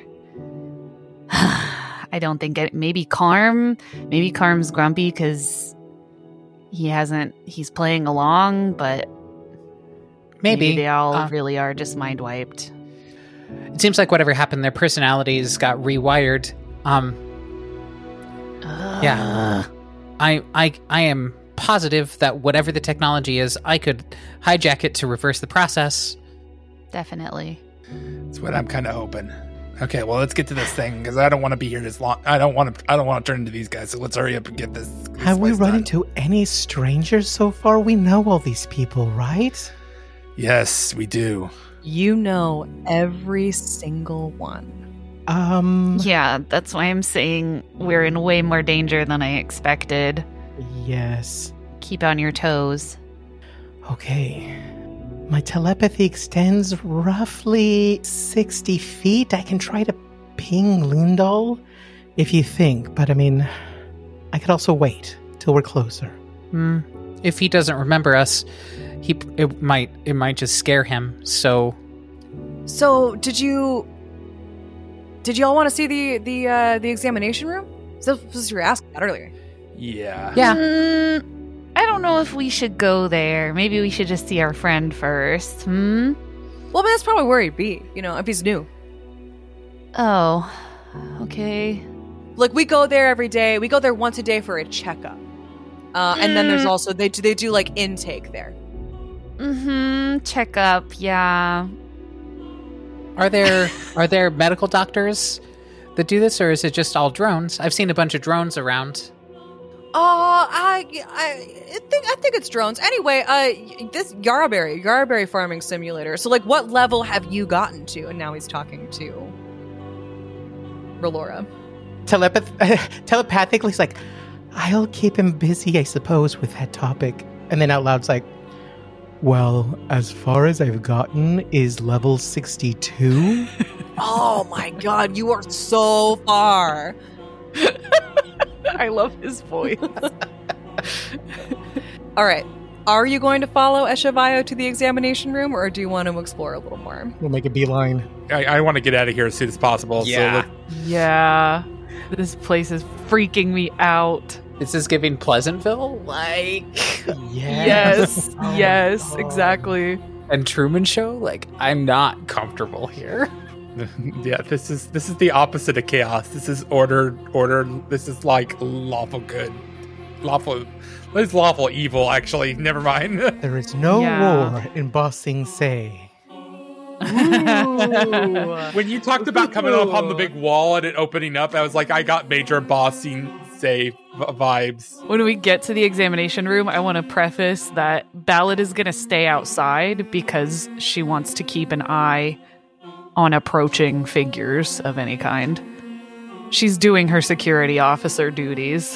I don't think it, maybe Carm, maybe Carm's grumpy because he hasn't. He's playing along, but Maybe, maybe they all Uh, really are just mind wiped. It seems like whatever happened, their personalities got rewired. Um, yeah, I, I, I am positive that whatever the technology is, I could hijack it to reverse the process. Definitely. That's what I'm kind of hoping. Okay, well, let's get to this thing because I don't want to be here this long. I don't want to. I don't want to turn into these guys. So let's hurry up and get this. this Have we place run done. into any strangers so far? We know all these people, right? Yes, we do. You know every single one. Um. Yeah, that's why I'm saying we're in way more danger than I expected. Yes. Keep on your toes. Okay. My telepathy extends roughly sixty feet. I can try to ping Lindal if you think, but I mean, I could also wait till we're closer. Hmm. If he doesn't remember us, he it might it might just scare him. So, So, did you did you all want to see the the uh, the examination room? So, this was you were asking about earlier. Yeah. yeah. Mm, I don't know if we should go there. Maybe we should just see our friend first. Hmm? Well, but that's probably where he'd be. You know, if he's new. Oh, okay. Like we go there every day. We go there once a day for a checkup. Uh, and then there's Mm. also they do they do like intake there. Mm-hmm. Check up, yeah. Are there are there medical doctors that do this, or is it just all drones? I've seen a bunch of drones around. Uh, I, I think I think it's drones. Anyway, uh, this Yarberry, Yarberry farming simulator. So, like, what level have you gotten to? And now he's talking to Relora. Telepath- telepathically, he's like, I'll keep him busy, I suppose, with that topic. And then out loud, it's like, well, as far as I've gotten is level sixty-two. Oh my god, you are so far. I love his voice. All right. Are you going to follow Eshevayo to the examination room, or do you want to explore a little more? We'll make a beeline. I, I want to get out of here as soon as possible. Yeah. So Yeah. This place is freaking me out. This is giving Pleasantville, like, Yes. Oh my yes, God. exactly. and Truman Show. Like, I'm not comfortable here. yeah, this is this is the opposite of chaos. This is order, order. This is like lawful good, lawful. This is lawful evil. Actually, never mind. There is no Yeah. war in Ba Sing Se. When you talked about coming up on the big wall and it opening up, I was like, I got major bossing say v- vibes. When we get to the examination room, I want to preface that Ballad is going to stay outside because she wants to keep an eye on approaching figures of any kind. She's doing her security officer duties.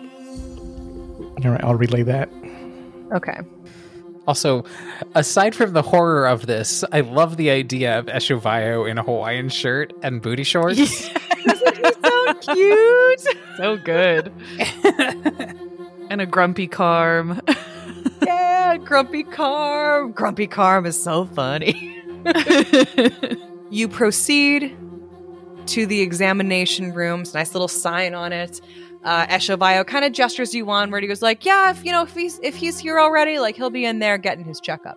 All right, I'll relay that. Okay. Also, aside from the horror of this, I love the idea of Eshevayo in a Hawaiian shirt and booty shorts. So cute. So good. And a grumpy Carm. Yeah, Grumpy Carm. Grumpy Carm is so funny. You proceed to the examination room. It's a nice little sign on it. Uh, Eshevayo kind of gestures you on where he goes like, yeah, if you know if he's if he's here already, like he'll be in there getting his checkup.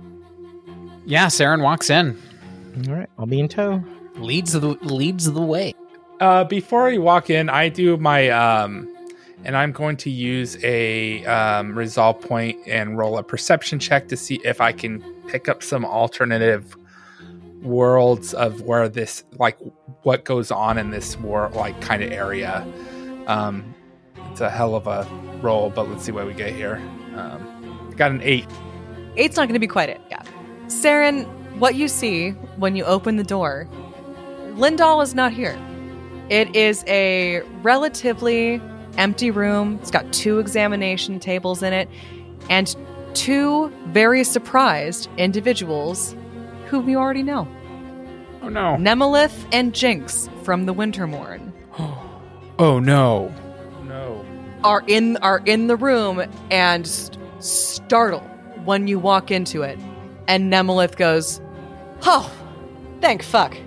Yeah, Saren walks in, All right, I'll be in tow. leads the leads the way. Uh, before you walk in, I do my um, and I'm going to use a um, resolve point and roll a perception check to see if I can pick up some alternative worlds of where this, like, what goes on in this war, like, kind of area. Um, it's a hell of a roll, but let's see what we get here. Um, got an eight. Eight's not going to be quite it. Yeah. Saren, what you see when you open the door, Lindal is not here. It is a relatively empty room. It's got two examination tables in it and two very surprised individuals whom you already know. Oh no! Nemelith and Jinx from the Wintermorn Oh no! No. are in are in the room and st- startle when you walk into it. And Nemelith goes, "Oh, thank fuck.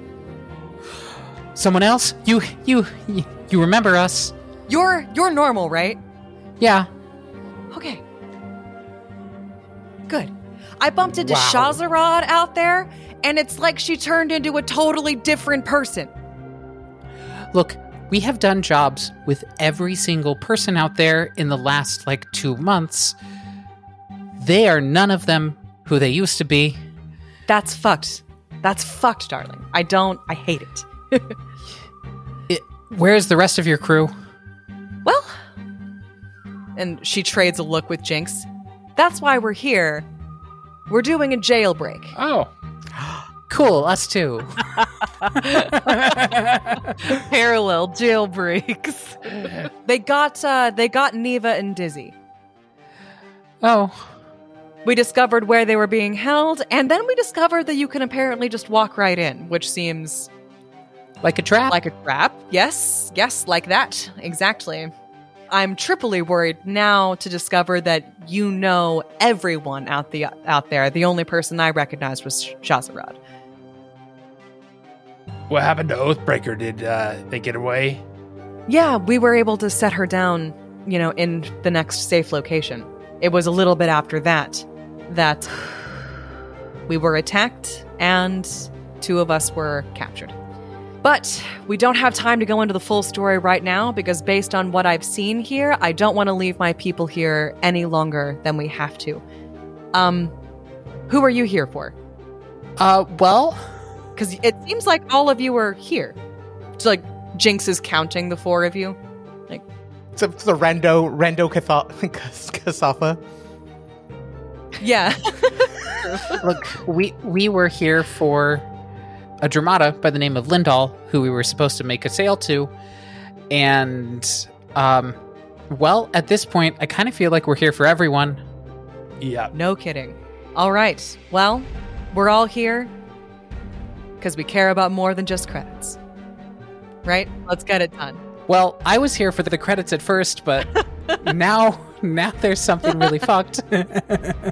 Someone else? You you you, you remember us? You're you're normal, right? Yeah. Okay. Good. I bumped into Wow. Shazarad out there, and it's like she turned into a totally different person. Look, we have done jobs with every single person out there in the last, like, two months. They are none of them who they used to be. That's fucked. That's fucked, darling. I don't, I hate it. it. Where's the rest of your crew? Well, and she trades a look with Jinx. That's why we're here. We're doing a jailbreak. Oh. Cool, us too. Parallel jailbreaks. They got uh, they got Neva and Dizzy. Oh. We discovered where they were being held, and then we discovered that you can apparently just walk right in, which seems Like a trap? like a trap. Yes, yes, like that. Exactly. I'm triply worried now to discover that you know everyone out the out there. The only person I recognized was Shazarad. What happened to Oathbreaker? Did uh, they get away? Yeah, we were able to set her down, you know, in the next safe location. It was a little bit after that that we were attacked and two of us were captured. But we don't have time to go into the full story right now because based on what I've seen here, I don't want to leave my people here any longer than we have to. Um, who are you here for? Uh, well... Because it seems like all of you are here. It's like Jinx is counting the four of you. Like, It's a, it's a rando, rando Katha- Kasafa. yeah. Look, we we were here for a Dramata by the name of Lindahl, who we were supposed to make a sale to. And, um, well, at this point, I kind of feel like we're here for everyone. Yeah. No kidding. All right. Well, we're all here because we care about more than just credits. Right? Let's get it done. Well, I was here for the credits at first, but now, now there's something really fucked. And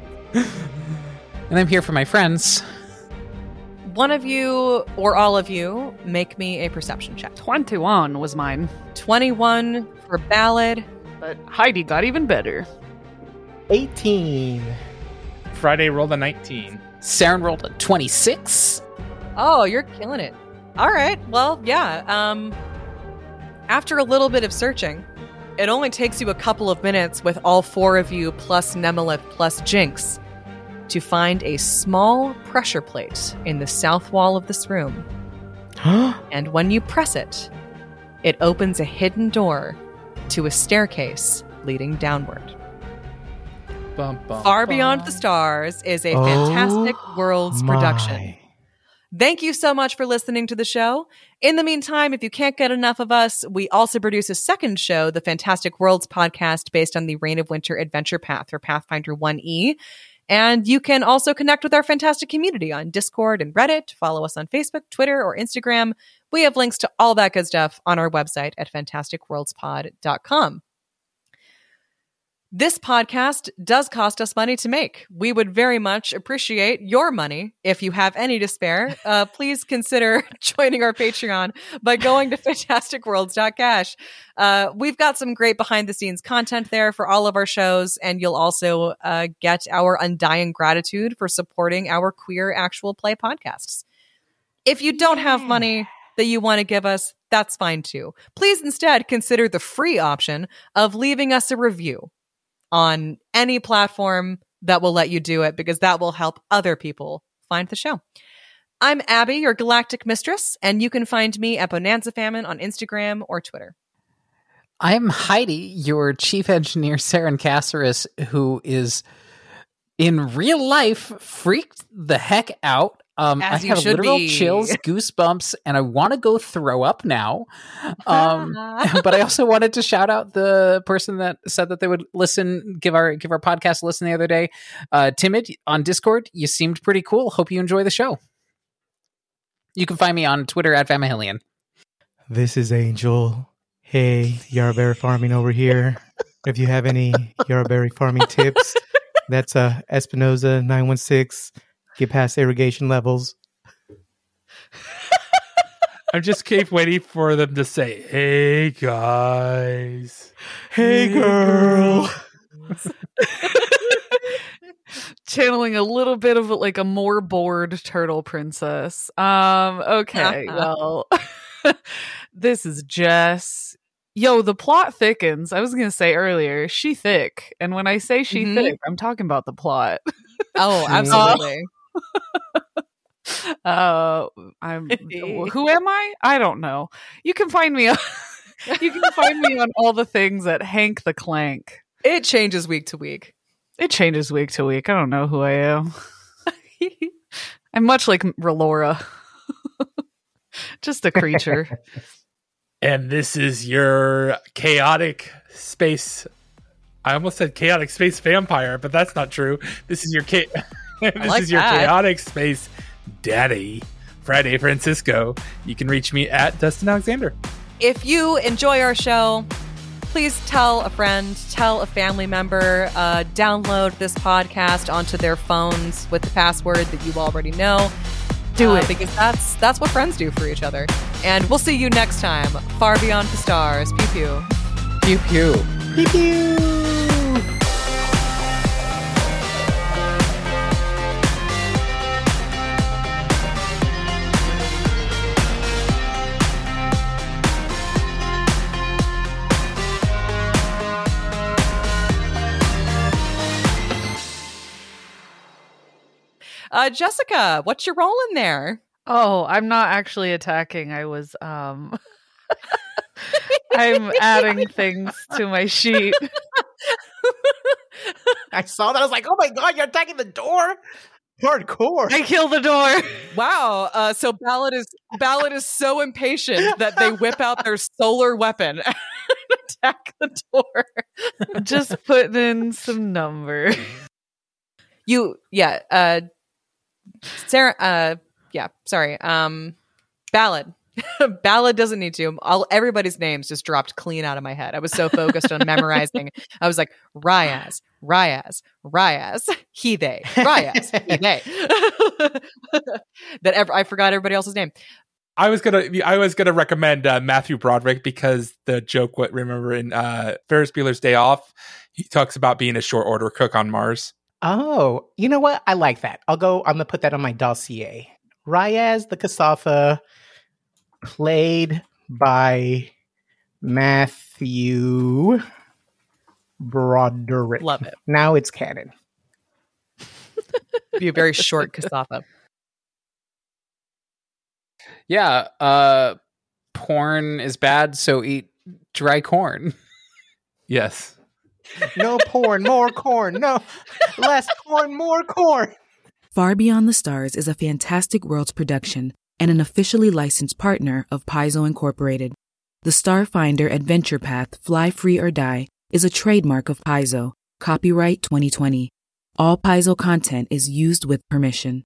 I'm here for my friends. One of you or all of you make me a perception check. twenty-one was mine, twenty-one for Ballad. but Heidi got even better. eighteen. Friday rolled a nineteen. Saren rolled a twenty-six. Oh, you're killing it. All right. Well, yeah. Um, after a little bit of searching, it only takes you a couple of minutes with all four of you plus Nemelith plus Jinx to find a small pressure plate in the south wall of this room. And when you press it, it opens a hidden door to a staircase leading downward. Bum, bum, Far bum. Beyond the Stars is a Fantastic Worlds my. production. Thank you so much for listening to the show. In the meantime, if you can't get enough of us, we also produce a second show, the Fantastic Worlds podcast, based on the Reign of Winter adventure path for Pathfinder one E. And you can also connect with our fantastic community on Discord and Reddit. Follow us on Facebook, Twitter, or Instagram. We have links to all that good stuff on our website at fantastic worlds pod dot com. This podcast does cost us money to make. We would very much appreciate your money. If you have any to spare, uh, please consider joining our Patreon by going to fantastic worlds dot cash. Uh, we've got some great behind-the-scenes content there for all of our shows, and you'll also uh, get our undying gratitude for supporting our queer actual play podcasts. If you don't have money that you want to give us, that's fine too. Please instead consider the free option of leaving us a review on any platform that will let you do it, because that will help other people find the show. I'm Abby, your galactic mistress, and you can find me at Bonanza Famine on Instagram or Twitter. I'm Heidi, your chief engineer, Saren Caceres, who is in real life freaked the heck out. Um, As I you have should literal be. chills, goosebumps, and I want to go throw up now. Um, but I also wanted to shout out the person that said that they would listen, give our give our podcast a listen the other day. Uh, Timid on Discord, you seemed pretty cool. Hope you enjoy the show. You can find me on Twitter at Famahillion. This is Angel. Hey, Yarberry farming over here. If you have any Yarberry farming tips, that's uh, Espinoza nine one six. Get past irrigation levels. I just keep waiting for them to say, "Hey guys, Hey, girl." Channeling a little bit of like a more bored turtle princess. Um, okay, well, this is Jess. Yo, the plot thickens. I was gonna say earlier, she thick, and when I say she Mhm. thick, I'm talking about the plot. Oh, absolutely. Uh, I'm. Who am I? I don't know. You can find me. On, you can find me on all the things at Hank the Clank. It changes week to week. It changes week to week. I don't know who I am. I'm much like Relora. Just a creature. And this is your chaotic space. I almost said chaotic space vampire, but that's not true. This is your cha- this like is your that. chaotic space daddy, Friday Francisco. You can reach me at Dustin Alexander. If you enjoy our show, please tell a friend, tell a family member, uh, download this podcast onto their phones with the password that you already know. Do uh, it. because that's that's what friends do for each other. And we'll see you next time. Far beyond the stars. Pew pew. Pew pew. Pew pew. Uh, Jessica, what's your role in there? Oh, I'm not actually attacking. I was um I'm adding things to my sheet. I saw that. I was like, oh my god, you're attacking the door? Hardcore. I kill the door. Wow. Uh, so Ballad is Ballad is so impatient that they whip out their solar weapon and attack the door. Just putting in some numbers. You, yeah, uh, Sarah, uh, yeah, sorry, um, Ballad. Ballad doesn't need to. All everybody's names just dropped clean out of my head. I was so focused on memorizing. I was like, Ryaz, Ryaz, Ryaz, he, they, Ryaz, he, they. that ever, I forgot everybody else's name. I was gonna, I was gonna recommend uh, Matthew Broderick because the joke. What remember in uh, Ferris Bueller's Day Off, he talks about being a short order cook on Mars. Oh, you know what? I like that. I'll go. I'm gonna put that on my dossier. Ryaz the Kasafa, played by Matthew Broderick. Love it. Now it's canon. Be a very short Kasafa. Yeah, uh, porn is bad, so eat dry corn. Yes. No porn, more corn. No, less corn, more corn. Far Beyond the Stars is a Fantastic Worlds production and an officially licensed partner of Paizo Incorporated. The Starfinder Adventure Path Fly Free or Die is a trademark of Paizo. Copyright twenty twenty. All Paizo content is used with permission.